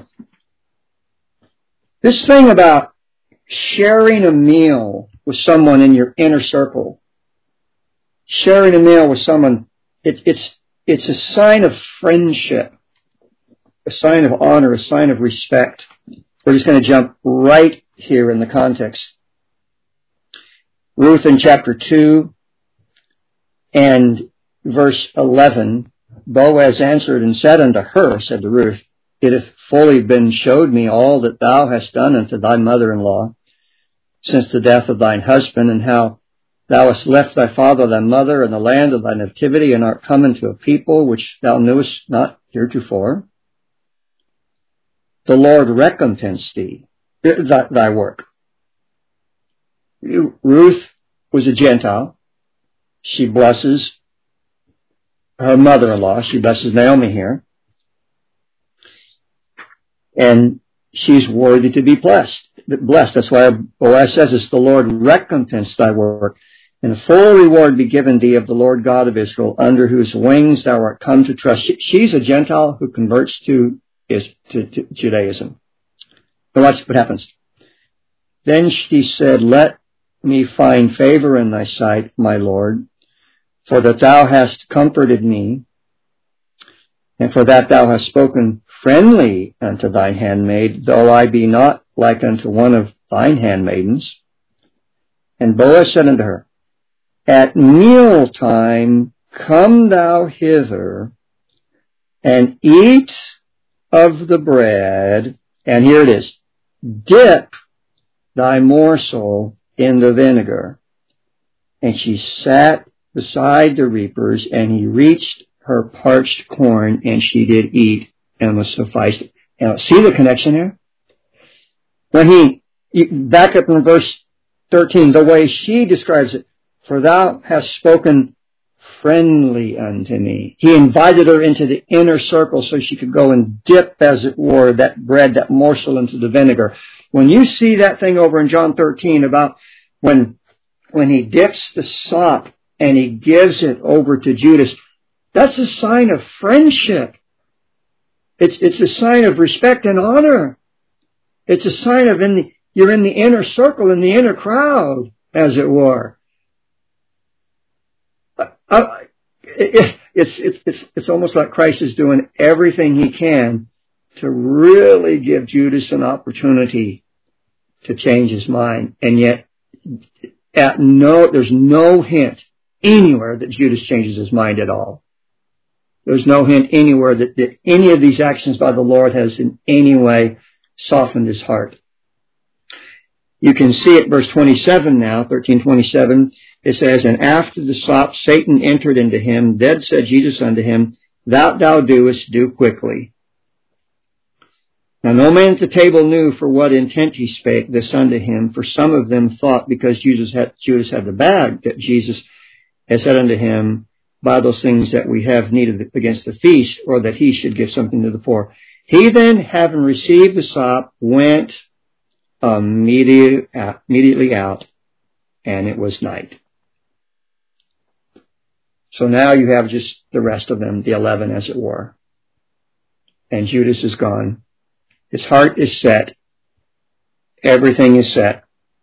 This thing about sharing a meal with someone in your inner circle, sharing a meal with someone, it's a sign of friendship, a sign of honor, a sign of respect. We're just going to jump right here in the context. Ruth in chapter 2 and verse 11, Boaz answered and said unto her, said to Ruth, It hath fully been showed me all that thou hast done unto thy mother-in-law since the death of thine husband, and how thou hast left thy father, thy mother, and the land of thy nativity, and art come into a people which thou knewest not heretofore. The Lord recompense thee, thy work. Ruth was a Gentile. She blesses her mother-in-law. She blesses Naomi here. And she's worthy to be blessed. That's why Boaz says it's the Lord recompense thy work, and a full reward be given thee of the Lord God of Israel, under whose wings thou art come to trust. She's a Gentile who converts to Judaism. And watch what happens. Then she said, Let me find favor in thy sight, my Lord, for that thou hast comforted me, and for that thou hast spoken friendly unto thine handmaid, though I be not like unto one of thine handmaidens. And Boaz said unto her, At meal time come thou hither, and eat of the bread, and here it is, dip thy morsel in the vinegar. And she sat beside the reapers, and he reached her parched corn, and she did eat, and was sufficed. Now, see the connection here? When back up in verse 13, the way she describes it, for thou hast spoken friendly unto me. He invited her into the inner circle so she could go and dip, as it were, that bread, that morsel into the vinegar. When you see that thing over in John 13 about when he dips the sop and he gives it over to Judas, That's a sign of friendship. It's a sign of respect and honor. It's a sign of you're in the inner circle, in the inner crowd, as it were. It's almost like Christ is doing everything he can to really give Judas an opportunity to change his mind. And yet, there's no hint anywhere that Judas changes his mind at all. There's no hint anywhere that any of these actions by the Lord has in any way softened his heart. You can see it, verse 27 now, 13:27. It says, "And after the sop, Satan entered into him. Then said Jesus unto him, That thou doest, do quickly. Now no man at the table knew for what intent he spake this unto him, for some of them thought, because Judas had the bag, that Jesus had said unto him, Buy those things that we have needed against the feast, or that he should give something to the poor. He then, having received the sop, went immediately out, and it was night." So now you have just the rest of them, the 11 as it were. And Judas is gone. His heart is set. Everything is set.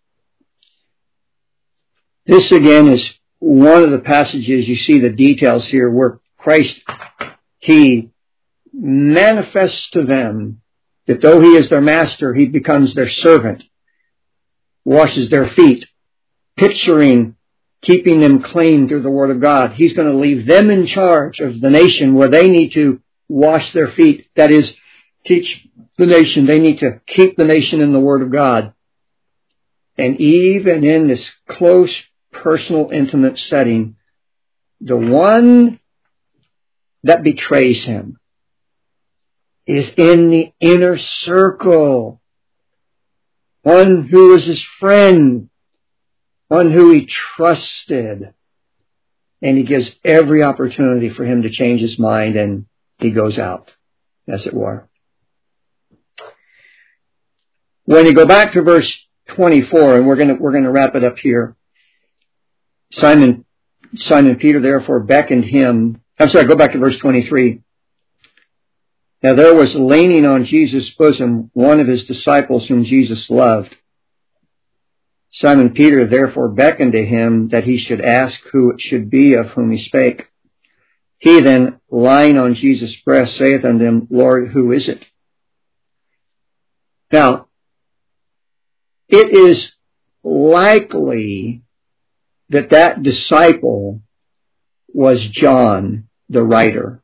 This again is one of the passages, you see the details here, where Christ, he manifests to them that though he is their master, he becomes their servant, washes their feet, picturing keeping them clean through the Word of God. He's going to leave them in charge of the nation where they need to wash their feet. That is, teach the nation. They need to keep the nation in the Word of God. And even in this close, personal, intimate setting, the one that betrays him is in the inner circle. One who is his friend. One who he trusted. And he gives every opportunity for him to change his mind, and he goes out, as it were. When you go back to verse 24, and we're going to wrap it up here. Simon Peter therefore beckoned him. Go back to verse 23. Now there was leaning on Jesus' bosom one of his disciples whom Jesus loved. Simon Peter therefore beckoned to him that he should ask who it should be of whom he spake. He then, lying on Jesus' breast, saith unto him, Lord, who is it? Now, it is likely that disciple was John, the writer.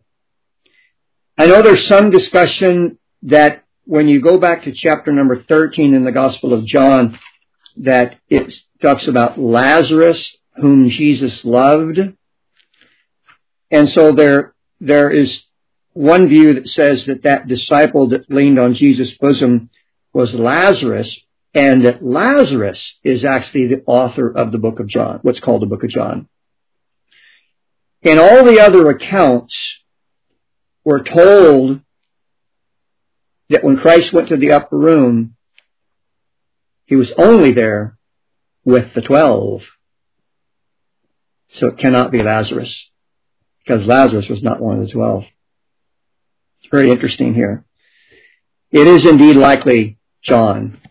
I know there's some discussion that when you go back to chapter number 13 in the Gospel of John, that it talks about Lazarus, whom Jesus loved. And so there is one view that says that disciple that leaned on Jesus' bosom was Lazarus, and that Lazarus is actually the author of the book of John, what's called the book of John. In all the other accounts, we're told that when Christ went to the upper room, he was only there with the 12. So it cannot be Lazarus, because Lazarus was not one of the 12. It's very interesting here. It is indeed likely John.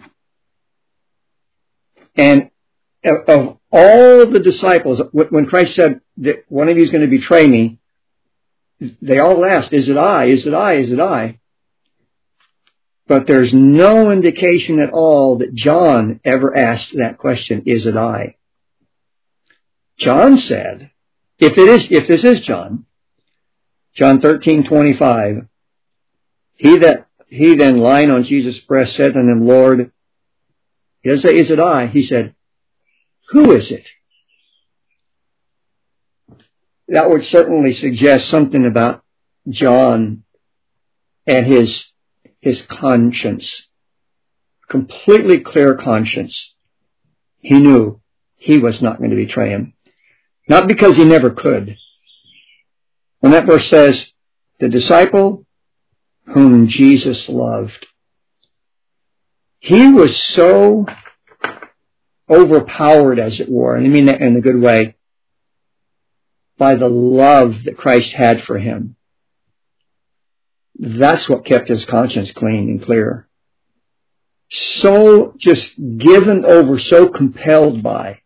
And of all the disciples, when Christ said that one of you is going to betray me, they all asked, is it I? Is it I? Is it I? But there's no indication at all that John ever asked that question, is it I? John said, if this is John 13:25, he then lying on Jesus' breast said unto him, Lord, he doesn't say, is it I? He said, who is it? That would certainly suggest something about John and his conscience. Completely clear conscience. He knew he was not going to betray him. Not because he never could. When that verse says, the disciple whom Jesus loved, he was so overpowered, as it were, and I mean that in a good way, by the love that Christ had for him. That's what kept his conscience clean and clear. So just given over, so compelled by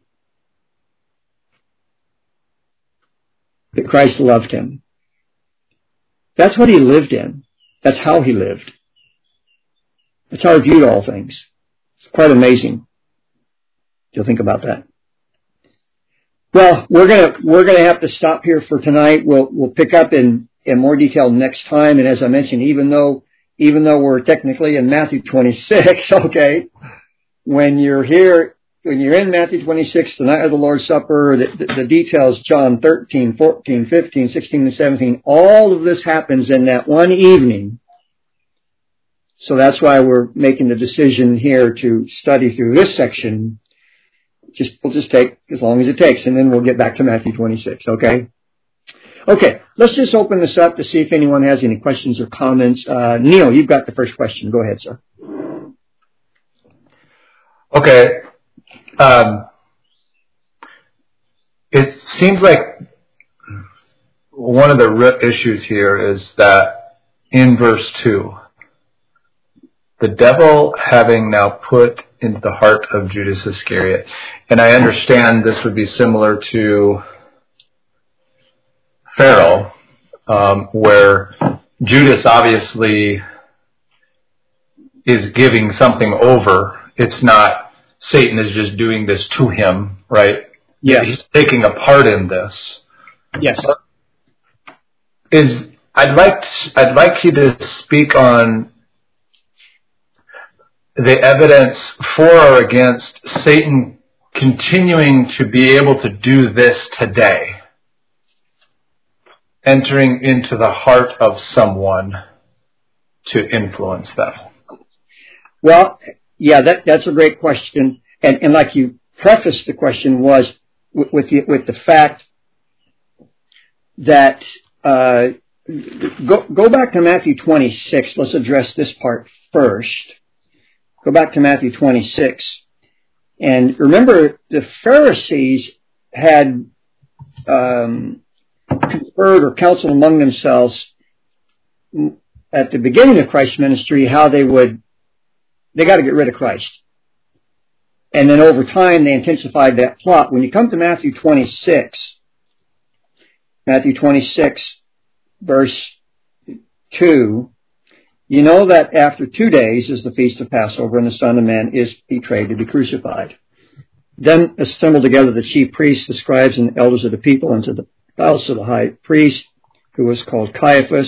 that Christ loved him. That's what he lived in. That's how he lived. That's how he viewed all things. It's quite amazing to think about that. Well, we're gonna have to stop here for tonight. We'll pick up in more detail next time. And as I mentioned, even though we're technically in Matthew 26, okay, when you're in Matthew 26, the night of the Lord's Supper, the details, John 13, 14, 15, 16, and 17, all of this happens in that one evening. So that's why we're making the decision here to study through this section. We'll just take as long as it takes, and then we'll get back to Matthew 26, okay? Okay, let's just open this up to see if anyone has any questions or comments. Neil, you've got the first question. Go ahead, sir. Okay. It seems like one of the issues here is that in verse 2, the devil having now put into the heart of Judas Iscariot. And I understand this would be similar to Pharaoh, where Judas obviously is giving something over. It's not Satan is just doing this to him, right? Yeah. He's taking a part in this. Yes. I'd like you to speak on the evidence for or against Satan continuing to be able to do this today, entering into the heart of someone to influence them. Well, yeah, that's a great question, and like you prefaced the question was with the fact that go back to Matthew 26. Let's address this part first. Go back to Matthew 26. And remember, the Pharisees had conferred or counseled among themselves at the beginning of Christ's ministry how they got to get rid of Christ. And then over time, they intensified that plot. When you come to Matthew 26, verse 2, you know that after 2 days is the feast of Passover, and the Son of Man is betrayed to be crucified. Then assembled together the chief priests, the scribes, and the elders of the people into the house of the high priest, who was called Caiaphas.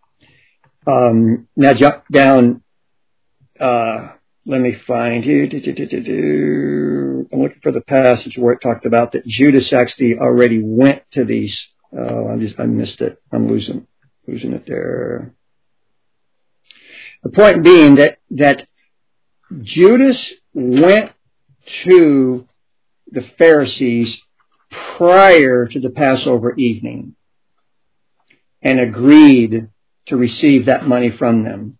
Now jump down, let me find you. I'm looking for the passage where it talked about that Judas actually already went to these. I missed it. I'm losing it there. The point being that Judas went to the Pharisees prior to the Passover evening and agreed to receive that money from them.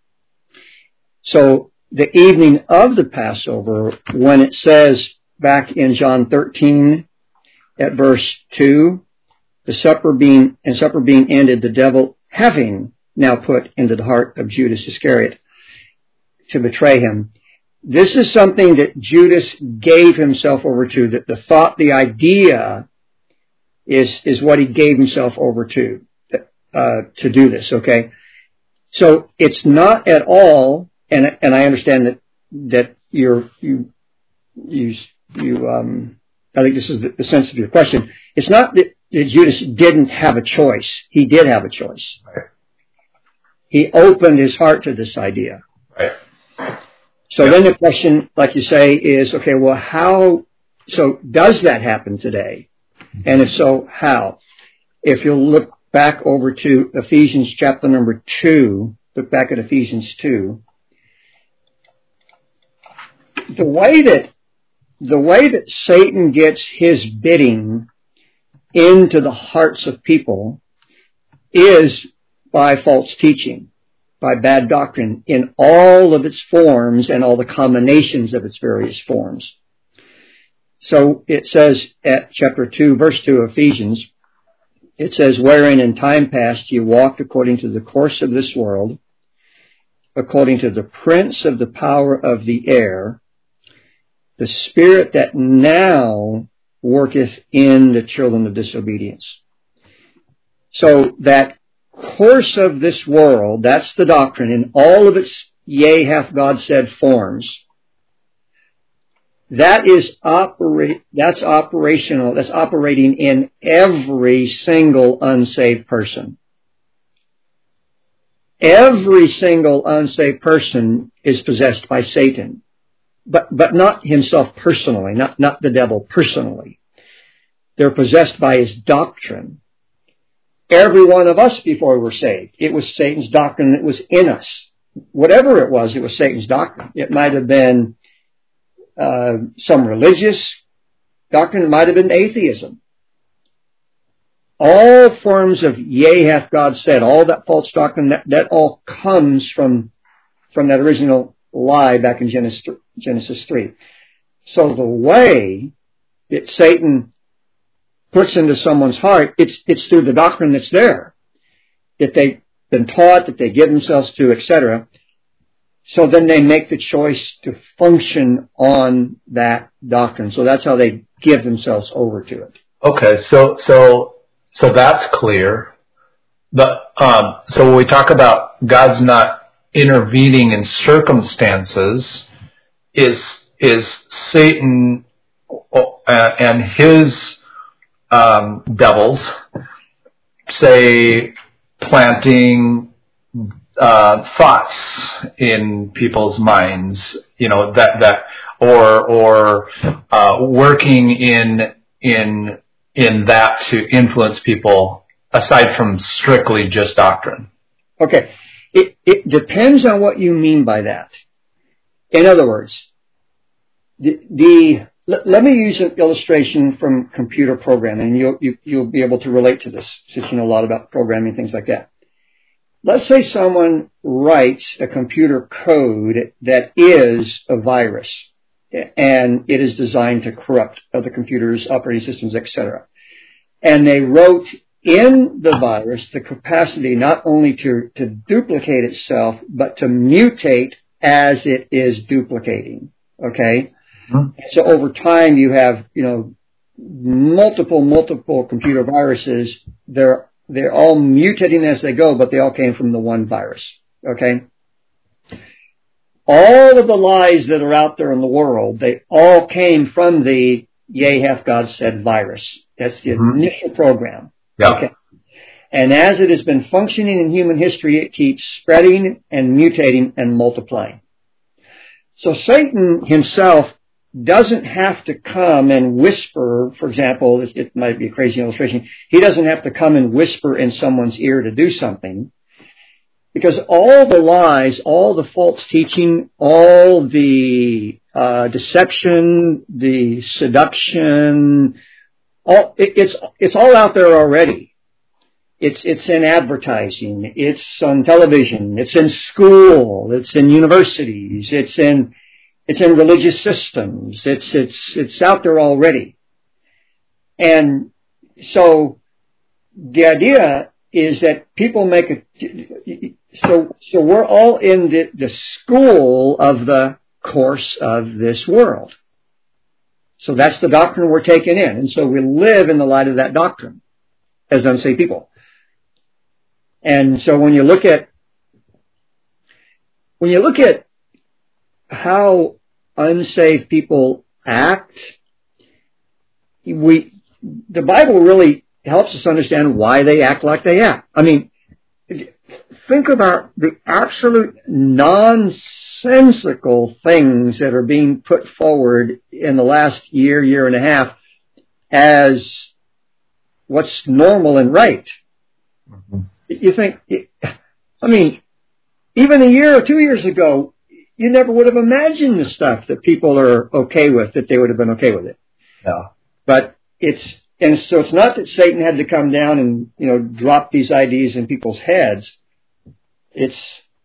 So the evening of the Passover, when it says back in John 13 at verse 2, supper being ended, the devil having now put into the heart of Judas Iscariot to betray him. This is something that Judas gave himself over to. That the thought, the idea is what he gave himself over to do this, okay? So it's not at all, and I understand that you I think this is the sense of your question. It's not that Judas didn't have a choice. He did have a choice. Right. He opened his heart to this idea. Right. So then the question, like you say, is, okay, well, so does that happen today? And if so, how? If you'll look back over to Ephesians chapter number 2, look back at Ephesians 2. The way that Satan gets his bidding into the hearts of people is by false teaching, by bad doctrine in all of its forms and all the combinations of its various forms. So it says at chapter 2, verse 2 of Ephesians, it says, wherein in time past you walked according to the course of this world, according to the prince of the power of the air, the spirit that now worketh in the children of disobedience. So that course of this world, that's the doctrine in all of its yea hath God said forms. That is that's operational, that's operating in every single unsaved person. Every single unsaved person is possessed by Satan, but not himself personally, not the devil personally. They're possessed by his doctrine. Every one of us before we were saved, it was Satan's doctrine that was in us. Whatever it was Satan's doctrine. It might have been some religious doctrine, it might have been atheism. All forms of yea hath God said, all that false doctrine, that all comes from that original lie back in Genesis 3. So the way that Satan puts into someone's heart, it's through the doctrine that's there, that they've been taught, that they give themselves to, etc. So then they make the choice to function on that doctrine. So that's how they give themselves over to it. Okay, so that's clear. So when we talk about God's not intervening in circumstances, is Satan and his devils, say, planting thoughts in people's minds, or working in that to influence people aside from strictly just doctrine? Okay. It depends on what you mean by that. In other words, let me use an illustration from computer programming. You'll be able to relate to this since you know a lot about programming, things like that. Let's say someone writes a computer code that is a virus, and it is designed to corrupt other computers, operating systems, etc. And they wrote in the virus the capacity not only to duplicate itself, but to mutate as it is duplicating. Okay? Mm-hmm. So over time you have, multiple computer viruses. They're all mutating as they go, but they all came from the one virus. Okay? All of the lies that are out there in the world, they all came from the yea hath God said virus. That's the initial program. Yeah. Okay. And as it has been functioning in human history, it keeps spreading and mutating and multiplying. So Satan himself doesn't have to come and whisper, for example, it might be a crazy illustration, he doesn't have to come and whisper in someone's ear to do something, because all the lies, all the false teaching, all the deception, the seduction, it's all out there already. It's in advertising, it's on television, it's in school, it's in universities, it's in religious systems, it's out there already. And so the idea is that people so we're all in the school of the course of this world. So that's the doctrine we're taking in. And so we live in the light of that doctrine as unsaved people. And so when you look at how unsaved people act, the Bible really helps us understand why they act like they act. I mean, think about the absolute nonsensical things that are being put forward in the last year and a half as what's normal and right. Mm-hmm. You think, even a year or 2 years ago, you never would have imagined the stuff that people are okay with, that they would have been okay with it. Yeah. But it's not that Satan had to come down and, drop these ideas in people's heads. It's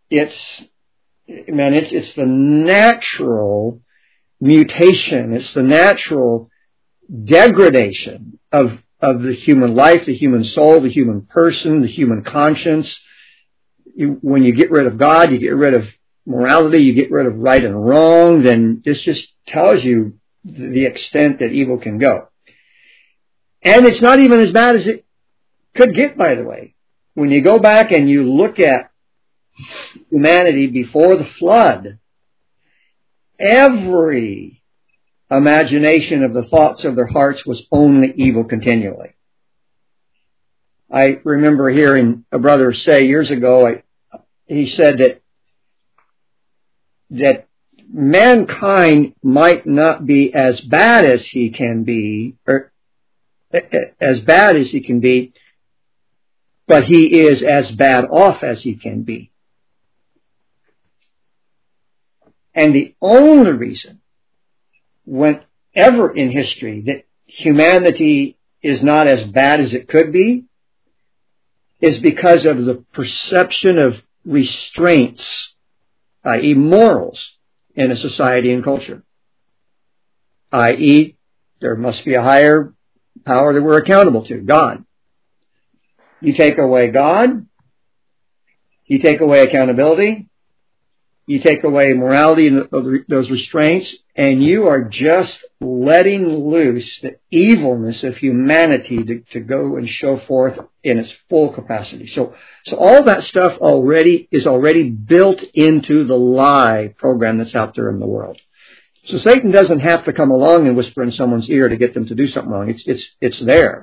the natural mutation. It's the natural degradation of of the human life, the human soul, the human person, the human conscience. When you get rid of God, you get rid of morality, you get rid of right and wrong, then this just tells you the extent that evil can go. And it's not even as bad as it could get, by the way. When you go back and you look at humanity before the flood, every imagination of the thoughts of their hearts was only evil continually. I remember hearing a brother say years ago, he said that mankind might not be as bad as he can be, or as bad as he can be, but he is as bad off as he can be. And the only reason, whenever in history, that humanity is not as bad as it could be, is because of the perception of restraints, i.e. morals, in a society and culture. I.e., there must be a higher power that we're accountable to, God. You take away God, you take away accountability, you take away morality and those restraints, and you are just letting loose the evilness of humanity to go and show forth in its full capacity. So all that stuff is already built into the lie program that's out there in the world. So Satan doesn't have to come along and whisper in someone's ear to get them to do something wrong. It's there.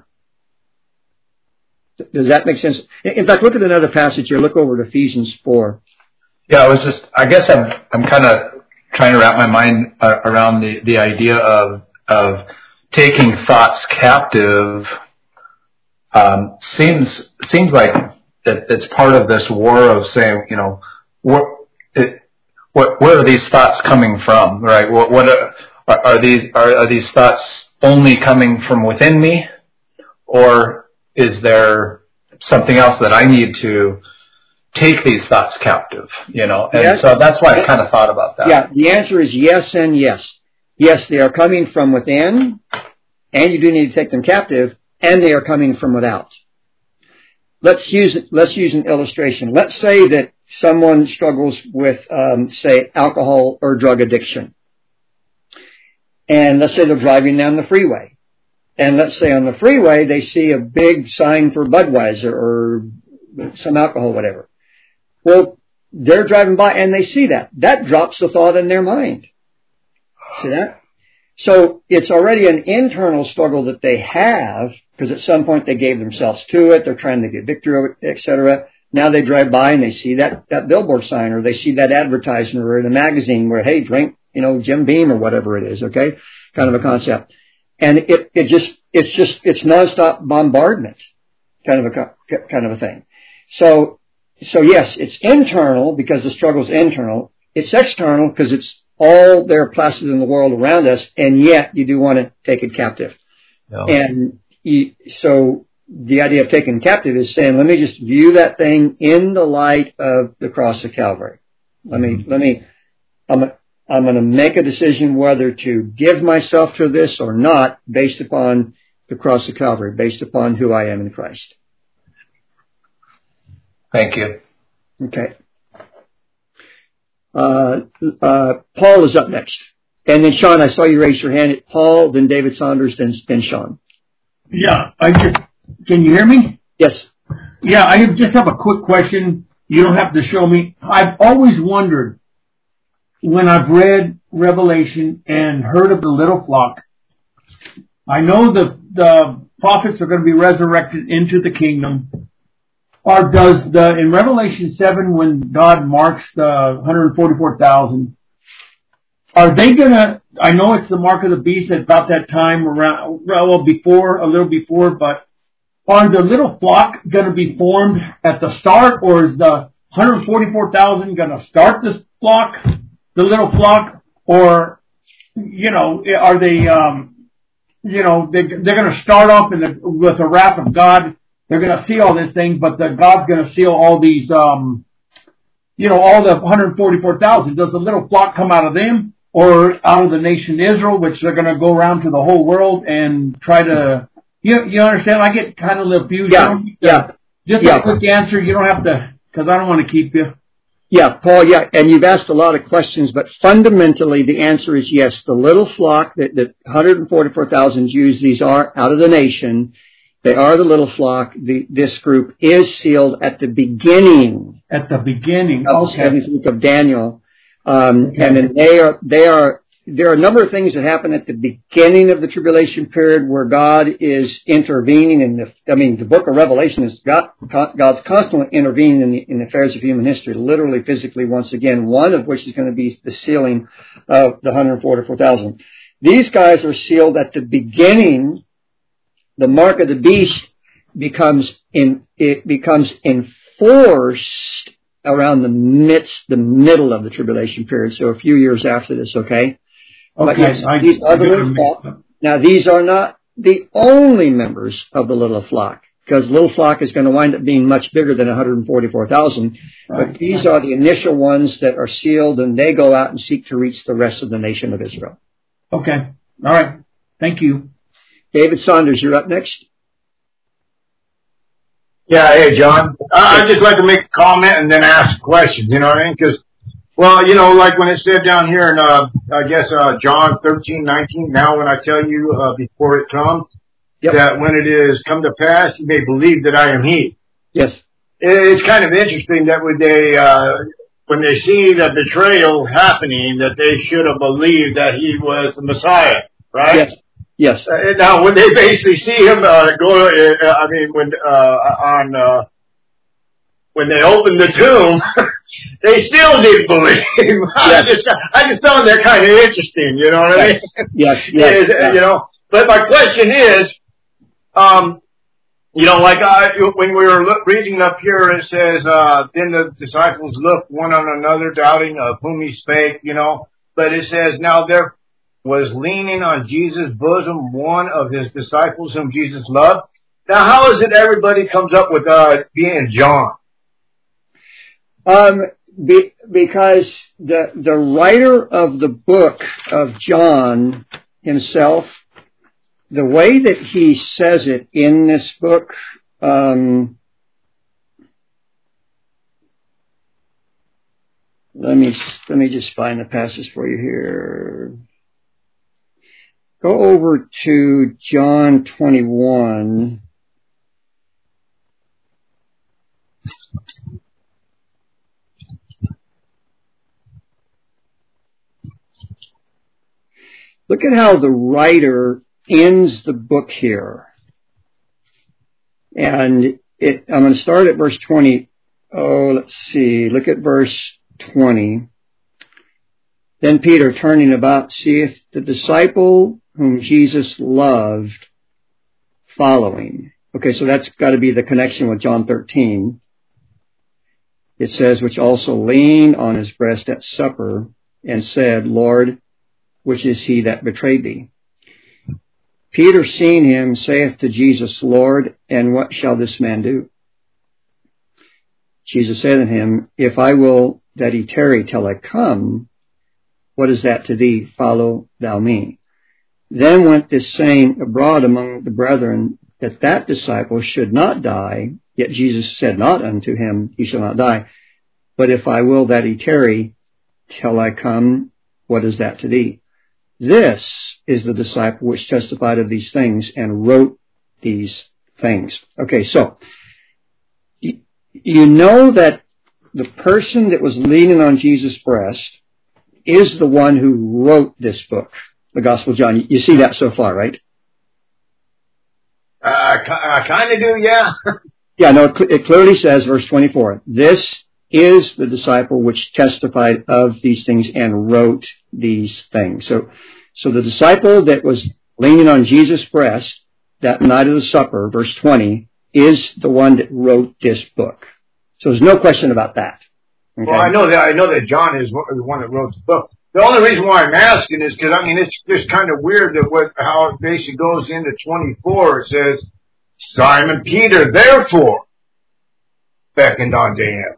Does that make sense? In fact, look at another passage here. Look over to Ephesians 4. Yeah, I guess I'm kind of trying to wrap my mind around the idea of taking thoughts captive. Seems like that it's part of this war of saying, where are these thoughts coming from, right? What are these thoughts only coming from within me, or is there something else that I need to take these thoughts captive, And yes. So that's why I kind of thought about that. Yeah, the answer is yes and yes. Yes, they are coming from within, and you do need to take them captive, and they are coming from without. Let's use an illustration. Let's say that someone struggles with, say, alcohol or drug addiction. And let's say they're driving down the freeway. And let's say on the freeway they see a big sign for Budweiser or some alcohol, whatever. Well, they're driving by and they see that. That drops the thought in their mind. See that? So it's already an internal struggle that they have, because at some point they gave themselves to it. They're trying to get victory over it, etc. Now they drive by and they see that billboard sign, or they see that advertisement or in a magazine where, hey, drink, Jim Beam or whatever it is, okay? Kind of a concept. And it's nonstop bombardment, kind of a thing. So yes, it's internal because the struggle's internal. It's external because it's all there plastered in the world around us, and yet you do want to take it captive. No. And so the idea of taking captive is saying, let me just view that thing in the light of the cross of Calvary. I'm going to make a decision whether to give myself to this or not based upon the cross of Calvary, based upon who I am in Christ. Thank you. Okay. Paul is up next. And then Sean, I saw you raise your hand. Paul, then David Saunders, then Sean. Yeah, can you hear me? Yes. Yeah, I just have a quick question. You don't have to show me. I've always wondered, when I've read Revelation and heard of the little flock, I know the prophets are going to be resurrected into the kingdom. Or in Revelation 7, when God marks the 144,000, are they going to, I know it's the mark of the beast at about that time, a little before, but are the little flock going to be formed at the start, or is the 144,000 going to start this flock, the little flock, or, are they, they're going to start off with the wrath of God. They're going to see all this thing, but God's going to seal all these, all the 144,000. Does the little flock come out of them, or out of the nation Israel, which they're going to go around to the whole world and try to, You understand? I get kind of confused. Yeah. Just a quick answer. You don't have to, because I don't want to keep you. Yeah, Paul, and you've asked a lot of questions, but fundamentally the answer is yes. The little flock, the 144,000 Jews, these are out of the nation. They are the little flock. This group is sealed at the beginning. At the beginning, of the 7th week of Daniel. And then there are a number of things that happen at the beginning of the tribulation period where God is intervening the book of Revelation is God's constantly intervening in the affairs of human history, literally, physically, once again, one of which is going to be the sealing of the 144,000. These guys are sealed at the beginning. The mark of the beast becomes enforced around the middle of the tribulation period, so a few years after this, okay? But yes, these are the little flock. Now, these are not the only members of the little flock, because the little flock is going to wind up being much bigger than 144,000. Right. But these are the initial ones that are sealed, and they go out and seek to reach the rest of the nation of Israel. Okay. All right. Thank you. David Saunders, you're up next. Yeah, hey, John. I'd just like to make a comment and then ask questions, you know what I mean? Because, well, you know, like when it said down here in, John 13:19, now when I tell you before it comes, that when it is come to pass, you may believe that I am he. Yes. It's kind of interesting that when they see the betrayal happening, that they should have believed that he was the Messiah, right? Yes. Yes. Now, when they basically see him when they opened the tomb, they still didn't believe. Yes. I just found that kind of interesting. You know what I mean? Yes. You know, but my question is, you know, like when we were reading up here, it says, then the disciples looked one on another, doubting of whom he spake. You know, but it says now there was leaning on Jesus' bosom one of his disciples whom Jesus loved. Now, how is it everybody comes up with being John? Because the writer of the book of John himself, the way that he says it in this book, let me just find the passage for you here. Go over to John 21. Look at how the writer ends the book here. And I'm going to start at verse 20. Let's see. Look at verse 20. Then Peter, turning about, seeth the disciple whom Jesus loved following. Okay, so that's got to be the connection with John 13. It says, which also leaned on his breast at supper and said, Lord, which is he that betrayed thee? Peter, seeing him, saith to Jesus, Lord, and what shall this man do? Jesus said unto him, if I will that he tarry till I come, what is that to thee? Follow thou me. Then went this saying abroad among the brethren, that disciple should not die. Yet Jesus said not unto him, he shall not die. But if I will that he tarry till I come, what is that to thee? This is the disciple which testified of these things and wrote these things. Okay, so you know that the person that was leaning on Jesus' breast is the one who wrote this book, the Gospel of John. You see that so far, right? I kind of do, yeah. Yeah, no, it clearly says, verse 24, this is the disciple which testified of these things and wrote these things. So the disciple that was leaning on Jesus' breast that night of the supper, verse 20, is the one that wrote this book. So there's no question about that. Okay? Well, I know that John is the one that wrote the book. The only reason why I'm asking is because, I mean, it's just kind of weird that how it basically goes into 24. It says, Simon Peter, therefore, beckoned unto him.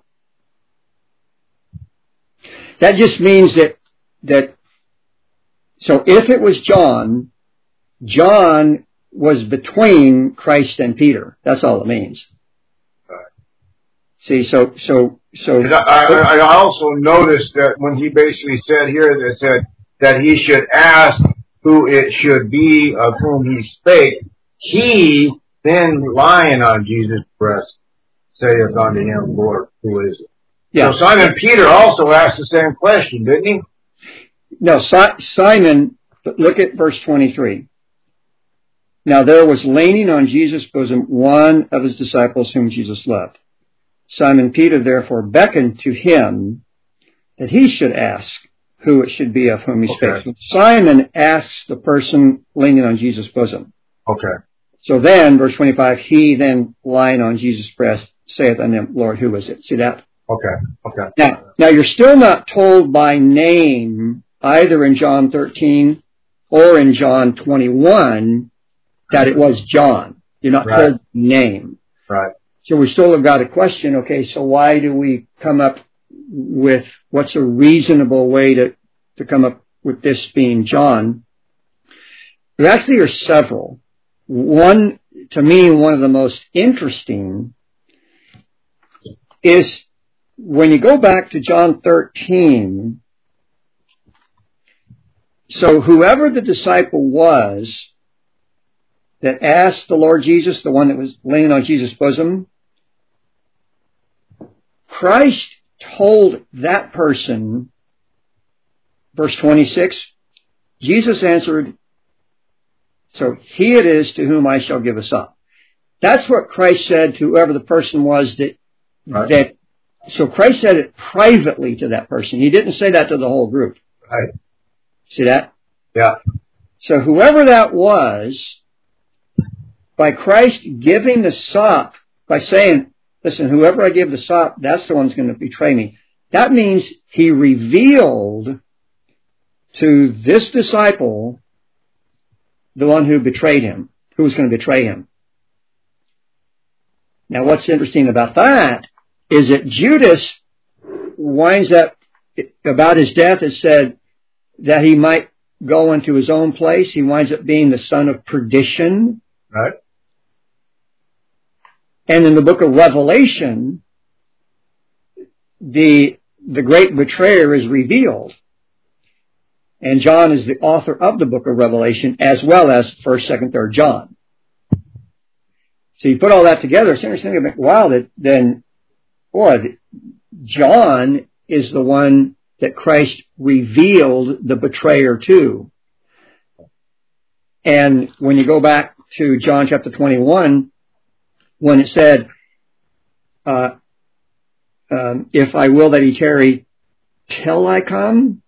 That just means that so if it was John was between Christ and Peter. That's all it means. See, so. I also noticed that when he basically said here that said that he should ask who it should be of whom he spake, he then lying on Jesus' breast saith unto him, Lord, who is it? Yeah. So Simon Peter also asked the same question, didn't he? No, Simon, look at verse 23. Now there was leaning on Jesus' bosom one of his disciples whom Jesus loved. Simon Peter therefore beckoned to him that he should ask who it should be of whom he spake. So Simon asks the person leaning on Jesus' bosom. Okay. So then, verse 25, he then lying on Jesus' breast saith unto him, Lord, who is it? See that? Okay. Now you're still not told by name either in John 13 or in John 21 that it was John. You're not told name. Right. So we still have got a question, okay, so why do we come up with what's a reasonable way to come up with this being John? There actually are several. One, to me, one of the most interesting is when you go back to John 13, so whoever the disciple was that asked the Lord Jesus, the one that was laying on Jesus' bosom, Christ told that person, verse 26, Jesus answered, so he it is to whom I shall give a son. That's what Christ said to whoever the person was that so Christ said it privately to that person. He didn't say that to the whole group. Right. See that? Yeah. So whoever that was, by Christ giving the sop, by saying, listen, whoever I give the sop, that's the one who's going to betray me. That means he revealed to this disciple the one who betrayed him, who was going to betray him. Now what's interesting about that is that Judas winds up, about his death, it said that he might go into his own place. He winds up being the son of perdition. Right. And in the book of Revelation, the great betrayer is revealed. And John is the author of the book of Revelation, as well as 1st, 2nd, 3rd John. So you put all that together, it's interesting. Wow, John is the one that Christ revealed the betrayer to. And when you go back to John chapter 21, when it said, if I will that he tarry till I come,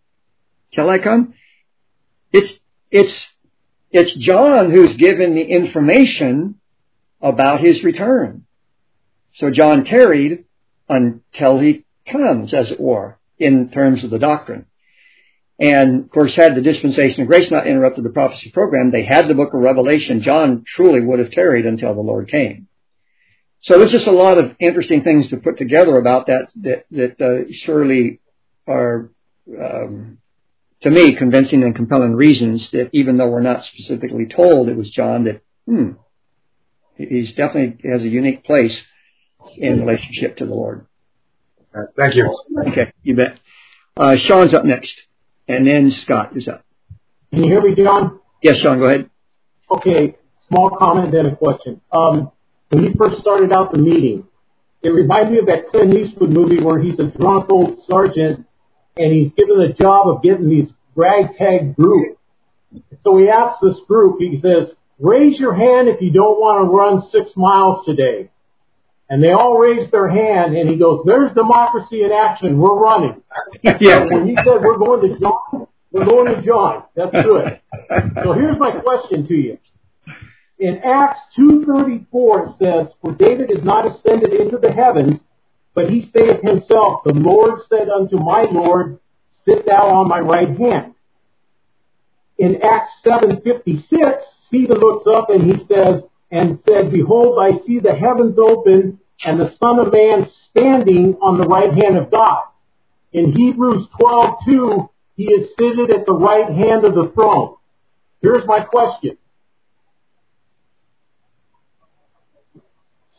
it's John who's given the information about his return. So John tarried until he comes, as it were, in terms of the doctrine. And, of course, had the dispensation of grace not interrupted the prophecy program, they had the book of Revelation, John truly would have tarried until the Lord came. So there's just a lot of interesting things to put together about that surely are, to me, convincing and compelling reasons that even though we're not specifically told it was John, that, he's definitely has a unique place in relationship to the Lord. Thank you. Okay, you bet. Sean's up next, and then Scott is up. Can you hear me, John? Yes, Sean, go ahead. Okay, small comment, then a question. When you first started out the meeting, it reminded me of that Clint Eastwood movie where he's a drunk old sergeant, and he's given the job of getting these ragtag group. So he asks this group, he says, raise your hand if you don't want to run 6 miles today. And they all raised their hand, and he goes, there's democracy in action. We're running. Yeah. So when he said we're going to John, we're going to John. That's good. So here's my question to you. In Acts 2:34 it says, for David is not ascended into the heavens, but he saith himself, the Lord said unto my Lord, sit thou on my right hand. In Acts 7:56, Stephen looks up and he says, and said, behold, I see the heavens open and the Son of Man standing on the right hand of God. In Hebrews 12:2, he is seated at the right hand of the throne. Here's my question.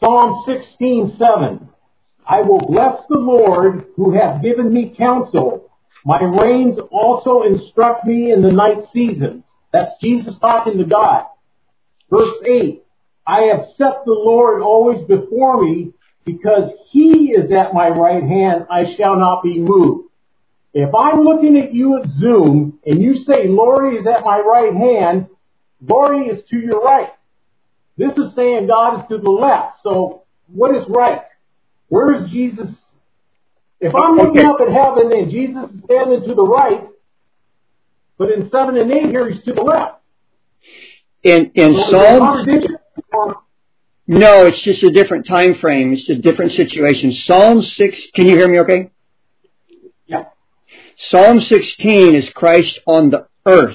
Psalm 16:7. I will bless the Lord who hath given me counsel. My reins also instruct me in the night seasons. That's Jesus talking to God. Verse 8. I have set the Lord always before me, because he is at my right hand, I shall not be moved. If I'm looking at you at Zoom and you say Lori is at my right hand, Lori is to your right. This is saying God is to the left. So what is right? Where is Jesus? If I'm looking up at heaven and Jesus is standing to the right, but in 7 and 8 here he's to the left. In Psalm, no, it's just a different time frame. It's a different situation. Psalm 6, can you hear me okay? Yeah. Psalm 16 is Christ on the earth,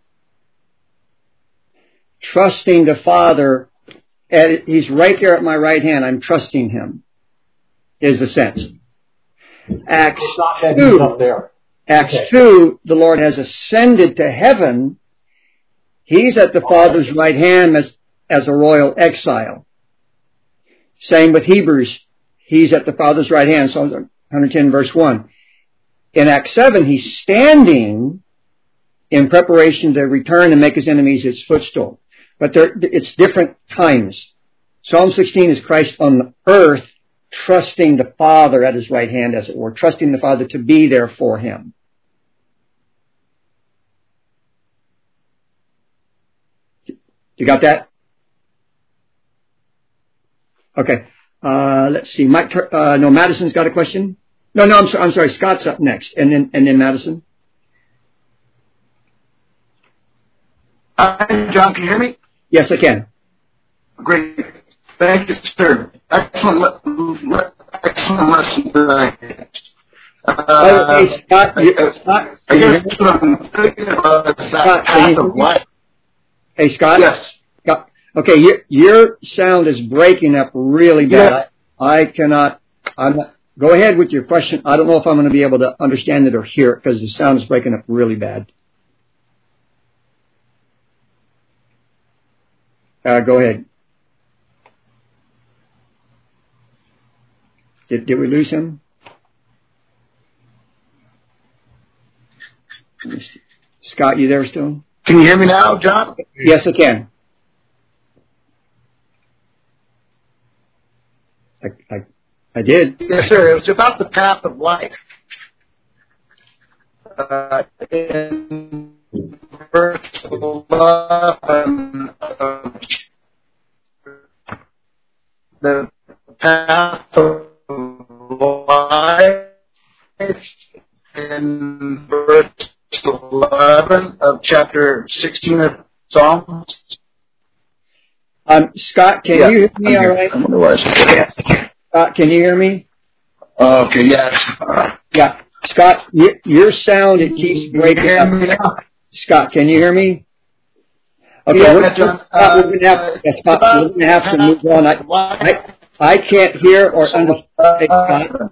trusting the Father. He's right there at my right hand. I'm trusting him, is the sense. Acts 2, the Lord has ascended to heaven. He's at the Father's right hand as a royal exile. Same with Hebrews. He's at the Father's right hand. Psalm 110 verse 1. In Acts 7, he's standing in preparation to return and make his enemies his footstool. But it's different times. Psalm 16 is Christ on the earth, trusting the Father at his right hand, as it were, trusting the Father to be there for him. You got that? Okay. Let's see. Madison's got a question. No, I'm sorry. Scott's up next, and then Madison. Hi, John. Can you hear me? Yes, I can. Great. Thank you, sir. Excellent lesson tonight. Hey, Scott. I guess what I'm thinking about is that path of life. Hey, Scott. Yes. Scott. Okay, your sound is breaking up really bad. Yes. I cannot. Go ahead with your question. I don't know if I'm going to be able to understand it or hear it because the sound is breaking up really bad. Go ahead. Did we lose him? Scott, you there still? Can you hear me now, John? Yes, I can. I did. Yes, sir. It was about the path of life. In verse 11, the path of life in verse 11 of chapter 16 of Psalms. Scott, can you hear me all right? Scott, can you hear me? Okay, yes. Yeah. Scott, your sound, it keeps breaking up. Scott, can you hear me? Okay, yeah, we're going to have to move on. I can't hear or understand.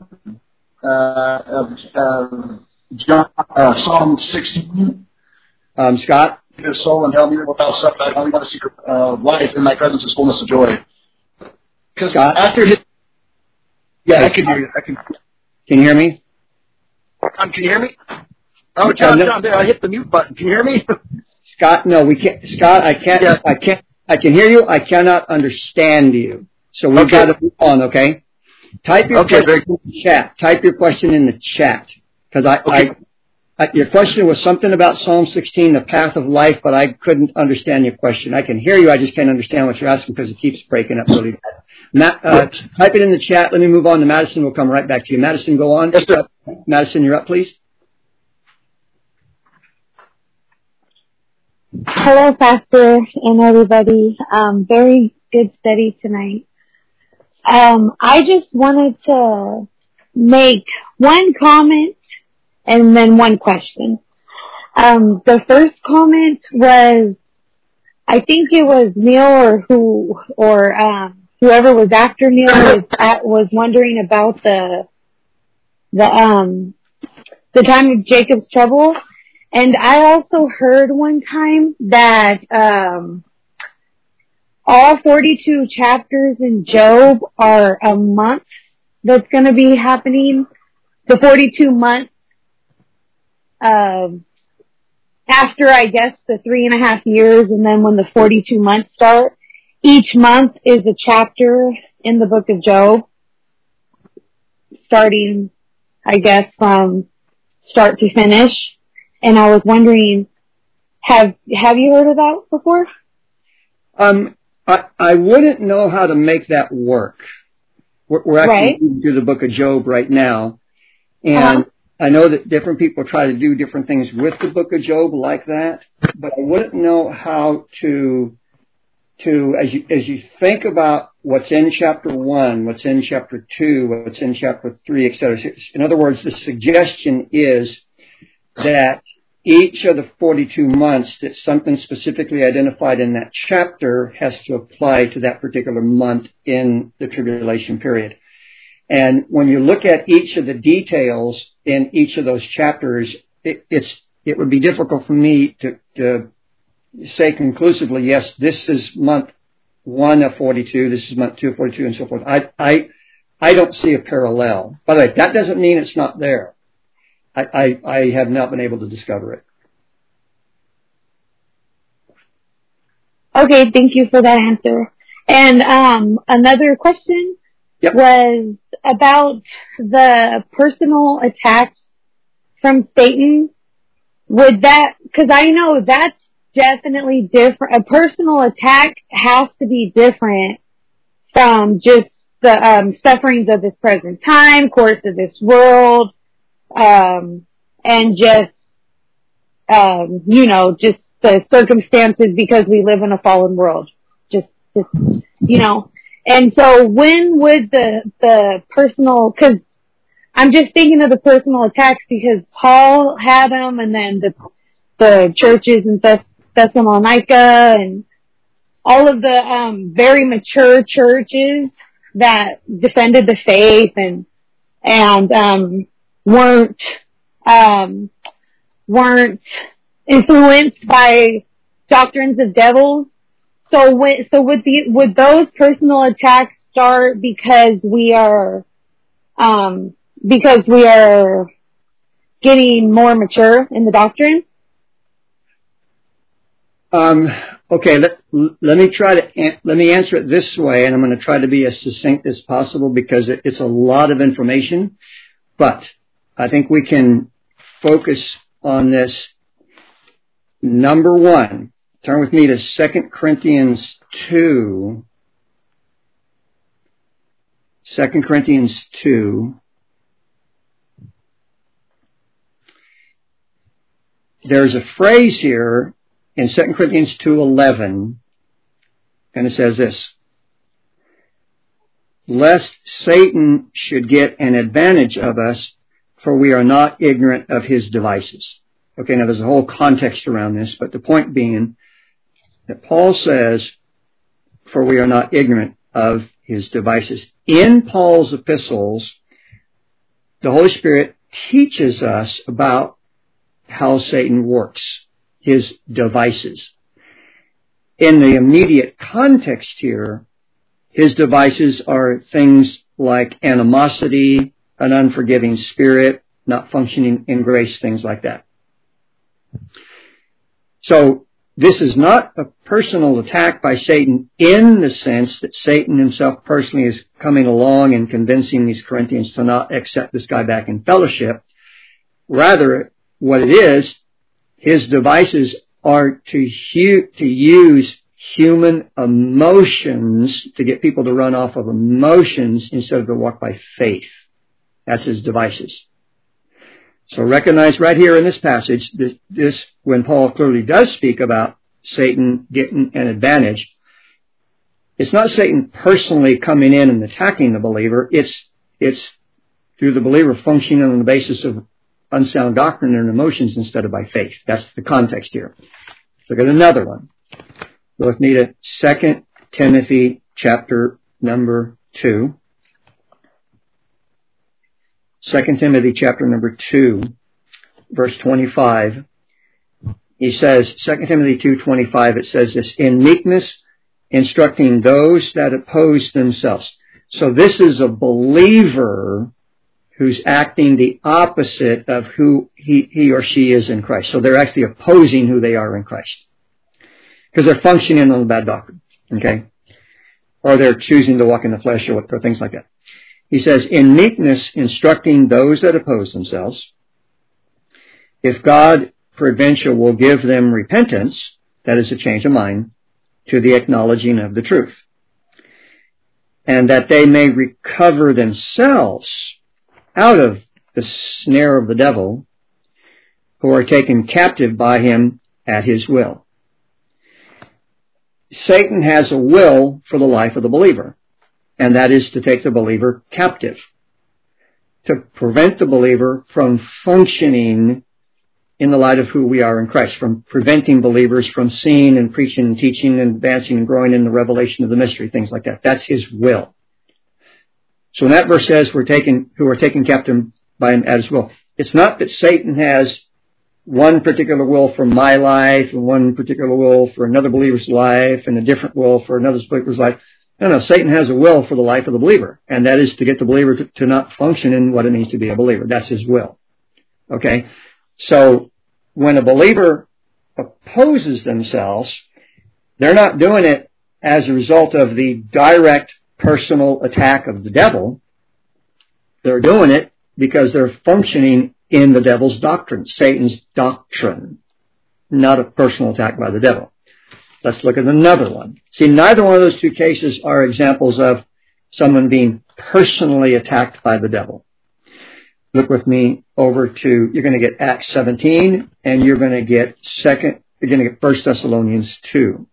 John, Psalm 16. Scott? Your soul and help me without suffering. I only want to seek life. In my presence is fullness of joy. Scott? Yeah, I can hear you. Can you hear me? Can you hear me? Oh, John, there, I hit the mute button. Can you hear me? Scott, no, we can't. Scott, I can't. Yeah. I can hear you. I cannot understand you. So we've got to move on. Okay. Type your question in the chat. Type your question in the chat because your question was something about Psalm 16, the path of life, but I couldn't understand your question. I can hear you. I just can't understand what you're asking because it keeps breaking up really bad. Type it in the chat. Let me move on to Madison. We'll come right back to you. Madison, go on. Yes, sir. Madison, you're up, please. Hello, Pastor, and everybody. Very good study tonight. I just wanted to make one comment and then one question. The first comment was, I think it was Neil whoever was after Neil was wondering about the time of Jacob's trouble. And I also heard one time that all 42 chapters in Job are a month that's going to be happening. The 42 months after, I guess, the 3.5 years, and then when the 42 months start, each month is a chapter in the book of Job, starting, I guess, from start to finish. And I was wondering, have you heard of that before? I wouldn't know how to make that work. We're actually reading through the book of Job right now, and I know that different people try to do different things with the book of Job like that, but I wouldn't know how to as you think about what's in chapter 1, what's in chapter 2, what's in chapter 3, etc. In other words, the suggestion is that each of the 42 months, that something specifically identified in that chapter has to apply to that particular month in the tribulation period. And when you look at each of the details in each of those chapters, it would be difficult for me to say conclusively, yes, this is month 1 of 42, this is month 2 of 42, and so forth. I don't see a parallel. By the way, that doesn't mean it's not there. I have not been able to discover it. Okay, thank you for that answer. And another question was about the personal attacks from Satan. Would that, because I know that's definitely different. A personal attack has to be different from just the sufferings of this present time, course of this world, and just, just the circumstances because we live in a fallen world. Just, And so when would the personal, cause I'm just thinking of the personal attacks because Paul had them, and then the churches in Thessalonica and all of the, very mature churches that defended the faith and weren't influenced by doctrines of devils. So would those personal attacks start because we are getting more mature in the doctrine? Okay, let me answer it this way, and I'm going to try to be as succinct as possible because it's a lot of information, but I think we can focus on this. Number 1, turn with me to 2 Corinthians 2. 2 Corinthians 2. There's a phrase here in 2 Corinthians 2:11, and it says this: lest Satan should get an advantage of us, for we are not ignorant of his devices. Okay, now there's a whole context around this, but the point being that Paul says, for we are not ignorant of his devices. In Paul's epistles, the Holy Spirit teaches us about how Satan works, his devices. In the immediate context here, his devices are things like animosity, an unforgiving spirit, not functioning in grace, things like that. So this is not a personal attack by Satan in the sense that Satan himself personally is coming along and convincing these Corinthians to not accept this guy back in fellowship. Rather, what it is, his devices are to use human emotions to get people to run off of emotions instead of to walk by faith. That's his devices. So recognize right here in this passage, this when Paul clearly does speak about Satan getting an advantage, it's not Satan personally coming in and attacking the believer. It's through the believer functioning on the basis of unsound doctrine and emotions instead of by faith. That's the context here. Look at another one. Go with me to 2 Timothy chapter number 2. 2 Timothy chapter number 2, verse 25. He says, 2 Timothy 2:25, it says this: in meekness instructing those that oppose themselves. So this is a believer who's acting the opposite of who he or she is in Christ. So they're actually opposing who they are in Christ. Because they're functioning on the bad doctrine. Okay? Or they're choosing to walk in the flesh or things like that. He says, in meekness, instructing those that oppose themselves, if God peradventure will give them repentance, that is a change of mind, to the acknowledging of the truth, and that they may recover themselves out of the snare of the devil, who are taken captive by him at his will. Satan has a will for the life of the believer, and that is to take the believer captive, to prevent the believer from functioning in the light of who we are in Christ, from preventing believers from seeing and preaching and teaching and advancing and growing in the revelation of the mystery, things like that. That's his will. So when that verse says who are taken captive by him at his will, it's not that Satan has one particular will for my life and one particular will for another believer's life and a different will for another believer's life. No, Satan has a will for the life of the believer, and that is to get the believer to not function in what it means to be a believer. That's his will. Okay? So when a believer opposes themselves, they're not doing it as a result of the direct personal attack of the devil. They're doing it because they're functioning in the devil's doctrine, Satan's doctrine, not a personal attack by the devil. Let's look at another one. See, neither one of those two cases are examples of someone being personally attacked by the devil. Look with me over to, you're going to get Acts 17, and you're going to get 1 Thessalonians 2.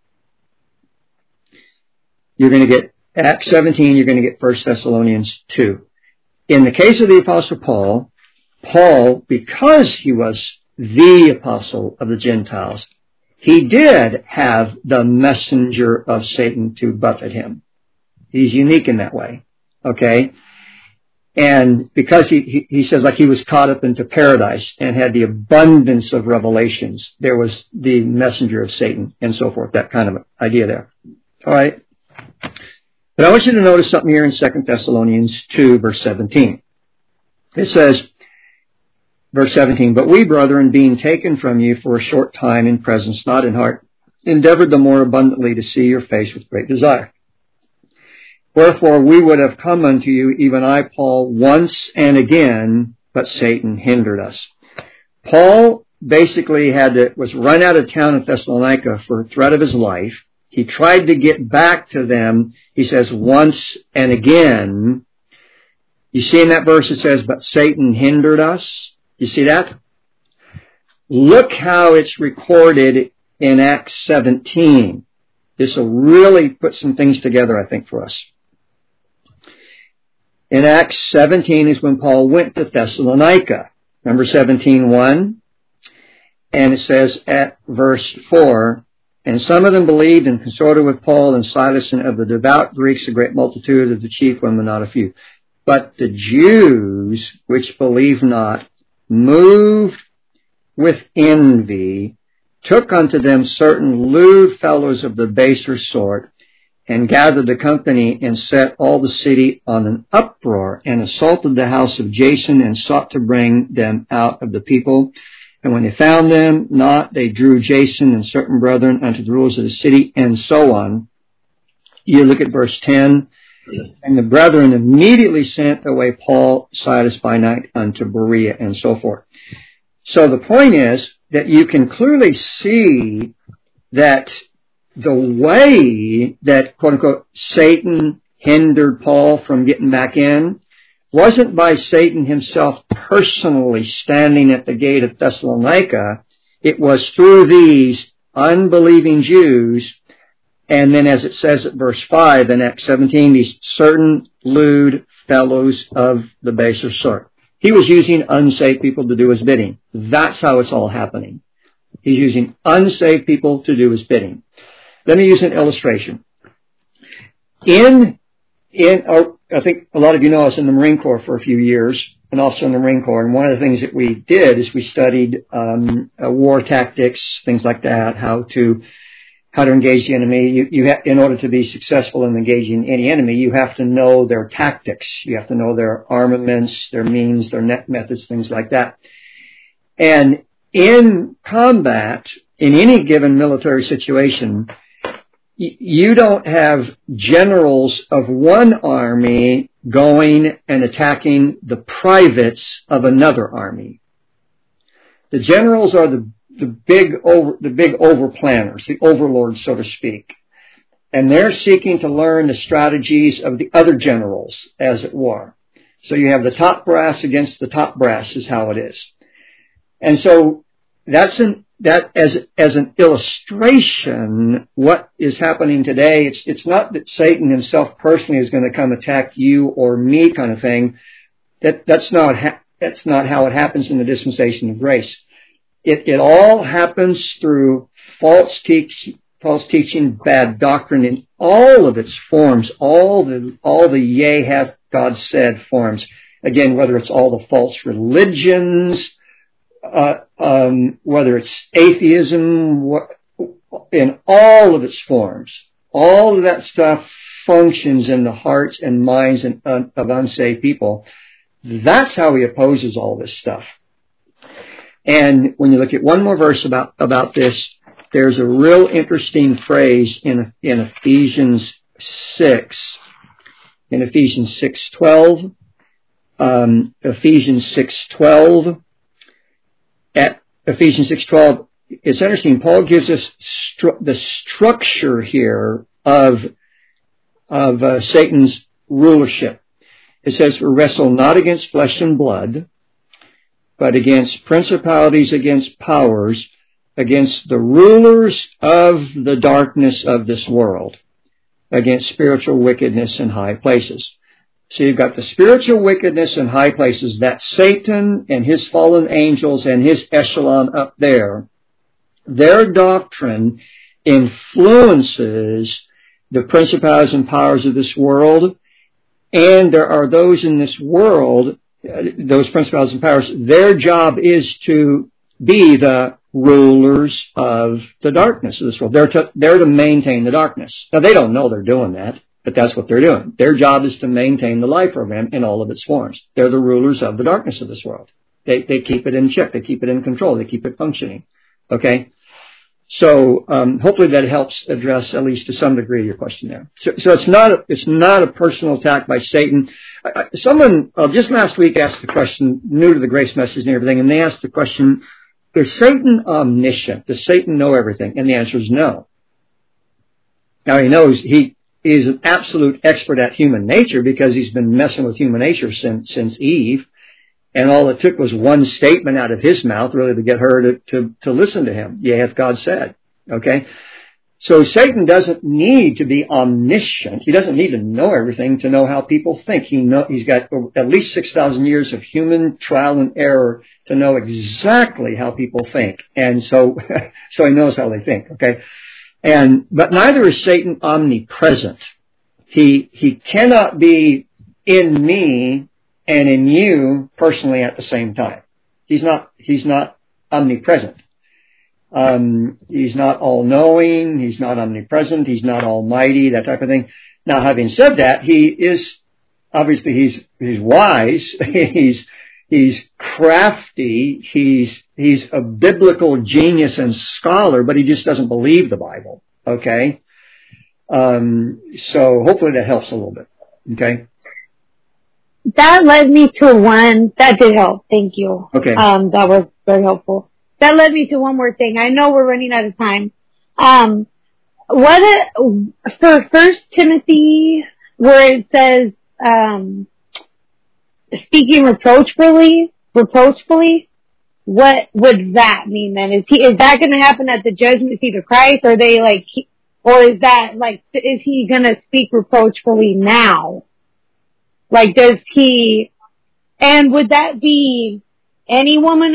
You're going to get Acts 17, you're going to get 1 Thessalonians 2. In the case of the Apostle Paul, because he was the apostle of the Gentiles, he did have the messenger of Satan to buffet him. He's unique in that way. Okay? And because he says like he was caught up into paradise and had the abundance of revelations, there was the messenger of Satan and so forth, that kind of idea there. All right? But I want you to notice something here in 2 Thessalonians 2, verse 17. It says, verse 17, but we, brethren, being taken from you for a short time in presence, not in heart, endeavored the more abundantly to see your face with great desire. Wherefore we would have come unto you, even I, Paul, once and again, but Satan hindered us. Paul basically was run out of town in Thessalonica for threat of his life. He tried to get back to them, he says, once and again. You see in that verse it says, but Satan hindered us. You see that? Look how it's recorded in Acts 17. This will really put some things together, I think, for us. In Acts 17 is when Paul went to Thessalonica. Remember 17:1? And it says at verse 4, and some of them believed and consorted with Paul and Silas, and of the devout Greeks a great multitude, of the chief women not a few. But the Jews which believed not, moved with envy, took unto them certain lewd fellows of the baser sort, and gathered the company, and set all the city on an uproar, and assaulted the house of Jason, and sought to bring them out of the people. And when they found them not, they drew Jason and certain brethren unto the rulers of the city, and so on. You look at verse 10. And the brethren immediately sent away Paul, Silas by night unto Berea, and so forth. So the point is that you can clearly see that the way that, quote unquote, Satan hindered Paul from getting back in wasn't by Satan himself personally standing at the gate of Thessalonica. It was through these unbelieving Jews. And then as it says at verse 5 in Acts 17, these certain lewd fellows of the baser sort. He was using unsaved people to do his bidding. That's how it's all happening. He's using unsaved people to do his bidding. Let me use an illustration. I think a lot of you know I was in the Marine Corps for a few years, and also in the Marine Corps. And one of the things that we did is we studied war tactics, things like that, how to how to engage the enemy. In order to be successful in engaging any enemy, you have to know their tactics. You have to know their armaments, their means, their net methods, things like that. And in combat, in any given military situation, you don't have generals of one army going and attacking the privates of another army. The generals are the big over planners, the overlords, so to speak. And they're seeking to learn the strategies of the other generals, as it were. So you have the top brass against the top brass is how it is. And so that as an illustration, what is happening today, it's not that Satan himself personally is going to come attack you or me kind of thing. That's not how it happens in the dispensation of grace. It all happens through false teaching, bad doctrine in all of its forms, all the yea hath God said forms. Again, whether it's all the false religions, whether it's atheism, in all of its forms, all of that stuff functions in the hearts and minds of unsaved people. That's how he opposes all this stuff. And when you look at one more verse about this, there's a real interesting phrase in Ephesians 6. In Ephesians 6:12, Ephesians 6:12. At Ephesians 6:12, it's interesting. Paul gives us the structure here of Satan's rulership. It says, "We wrestle not against flesh and blood, but against principalities, against powers, against the rulers of the darkness of this world, against spiritual wickedness in high places." So you've got the spiritual wickedness in high places. That's Satan and his fallen angels and his echelon up there. Their doctrine influences the principalities and powers of this world. And there are those in this world, those principalities and powers, their job is to be the rulers of the darkness of this world. They're to maintain the darkness. Now, they don't know they're doing that, but that's what they're doing. Their job is to maintain the life program in all of its forms. They're the rulers of the darkness of this world. They keep it in check. They keep it in control. They keep it functioning. Okay? So hopefully that helps address, at least to some degree, your question there. So it's not a personal attack by Satan. Someone just last week asked the question, new to the grace message and everything, and they asked the question, is Satan omniscient? Does Satan know everything? And the answer is no. Now he knows he is an absolute expert at human nature because he's been messing with human nature since Eve. And all it took was one statement out of his mouth really to get her to listen to him. Yea, hath God said. Okay? So Satan doesn't need to be omniscient. He doesn't need to know everything to know how people think. He's got at least 6,000 years of human trial and error to know exactly how people think. And so he knows how they think. Okay? But neither is Satan omnipresent. He cannot be in me and in you personally at the same time. He's not omnipresent. He's not all-knowing. He's not omnipresent. He's not almighty, that type of thing. Now, having said that, he is, obviously he's wise. He's crafty. He's a biblical genius and scholar, but he just doesn't believe the Bible. Okay? So hopefully that helps a little bit. Okay? That led me to one, that did help, thank you. Okay. That was very helpful. That led me to one more thing. I know we're running out of time. For 1 Timothy, where it says, speaking reproachfully, what would that mean then? Is that going to happen at the judgment seat of Christ? Or is he going to speak reproachfully now? Like, and would that be any woman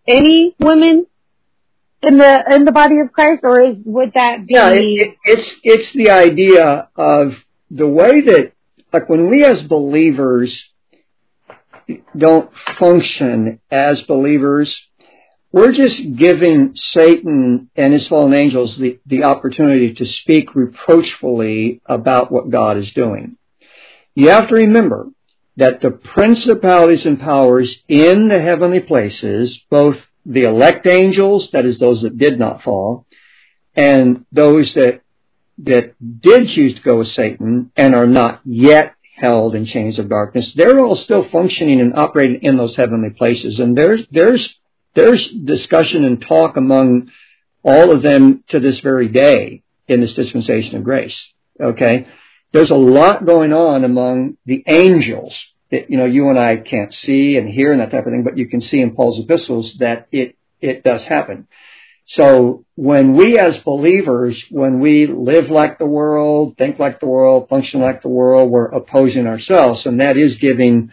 in the body of Christ, or would that be? Yeah, it's the idea of the way that, like, when we as believers don't function as believers, We're just giving Satan and his fallen angels the opportunity to speak reproachfully about what God is doing. You have to remember that the principalities and powers in the heavenly places, both the elect angels, that is those that did not fall, and those that did choose to go with Satan and are not yet held in chains of darkness, they're all still functioning and operating in those heavenly places. And there's discussion and talk among all of them to this very day in this dispensation of grace. Okay? There's a lot going on among the angels. You and I can't see and hear and that type of thing, but you can see in Paul's epistles that it does happen. So when we as believers, when we live like the world, think like the world, function like the world, we're opposing ourselves, and that is giving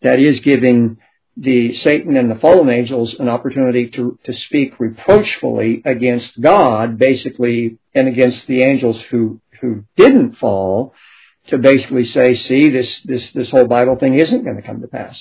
the Satan and the fallen angels an opportunity to speak reproachfully against God, basically, and against the angels who didn't fall, to basically say, see, this whole Bible thing isn't going to come to pass.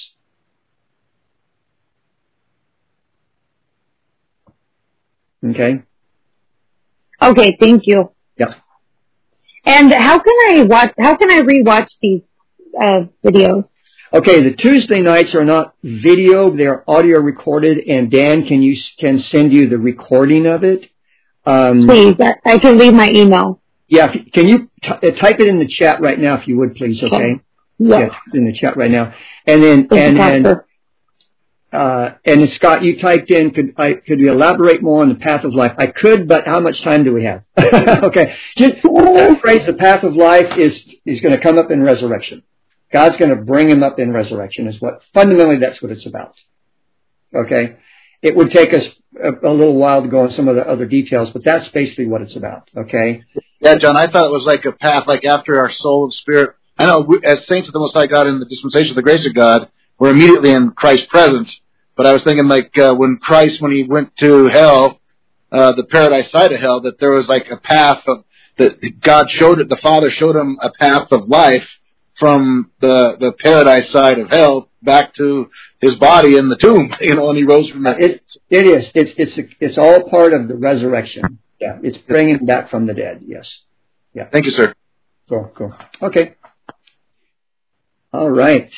Okay? Okay, thank you. Yeah. And how can I rewatch these videos? Okay, the Tuesday nights are not video, they are audio recorded, and Dan can send you the recording of it. Please, I can leave my email. Yeah, can you type it in the chat right now if you would, please, okay? Yeah, in the chat right now. And then Scott, you typed in, could you elaborate more on the path of life? I could, but how much time do we have? Okay. That phrase, the path of life, is going to come up in resurrection. God's going to bring him up in resurrection fundamentally that's what it's about. Okay? It would take us a little while to go into some of the other details, but that's basically what it's about. Okay? Yeah, John, I thought it was like a path, like after our soul and spirit. I know as saints of the Most High God in the dispensation of the grace of God, we're immediately in Christ's presence. But I was thinking like when he went to hell, the paradise side of hell, that there was like a path that God showed it. The Father showed him a path of life from the paradise side of hell back to his body in the tomb, and he rose from that. It's all part of the resurrection. Yeah, it's bringing back from the dead. Yes. Yeah. Thank you, sir. Cool. Okay. All right.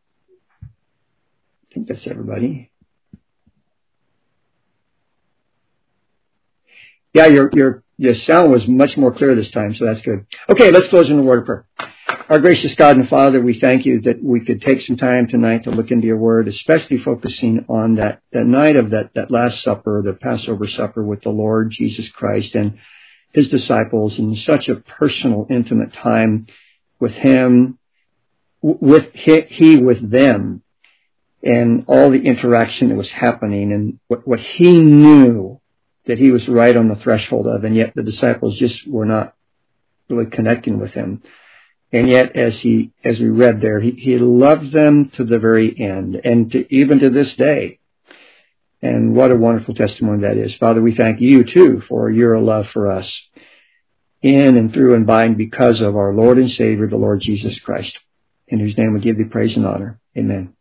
I think that's everybody. Yeah, your sound was much more clear this time, so that's good. Okay, let's close in the word of prayer. Our gracious God and Father, we thank you that we could take some time tonight to look into your word, especially focusing on that night of that Last Supper, the Passover supper with the Lord Jesus Christ and his disciples, in such a personal, intimate time with him, he with them, and all the interaction that was happening, and what he knew that he was right on the threshold of, and yet the disciples just were not really connecting with him. And yet, as we read there, he loved them to the very end, and even to this day. And what a wonderful testimony that is. Father, we thank you, too, for your love for us, in and through and by and because of our Lord and Savior, the Lord Jesus Christ, in whose name we give thee praise and honor. Amen.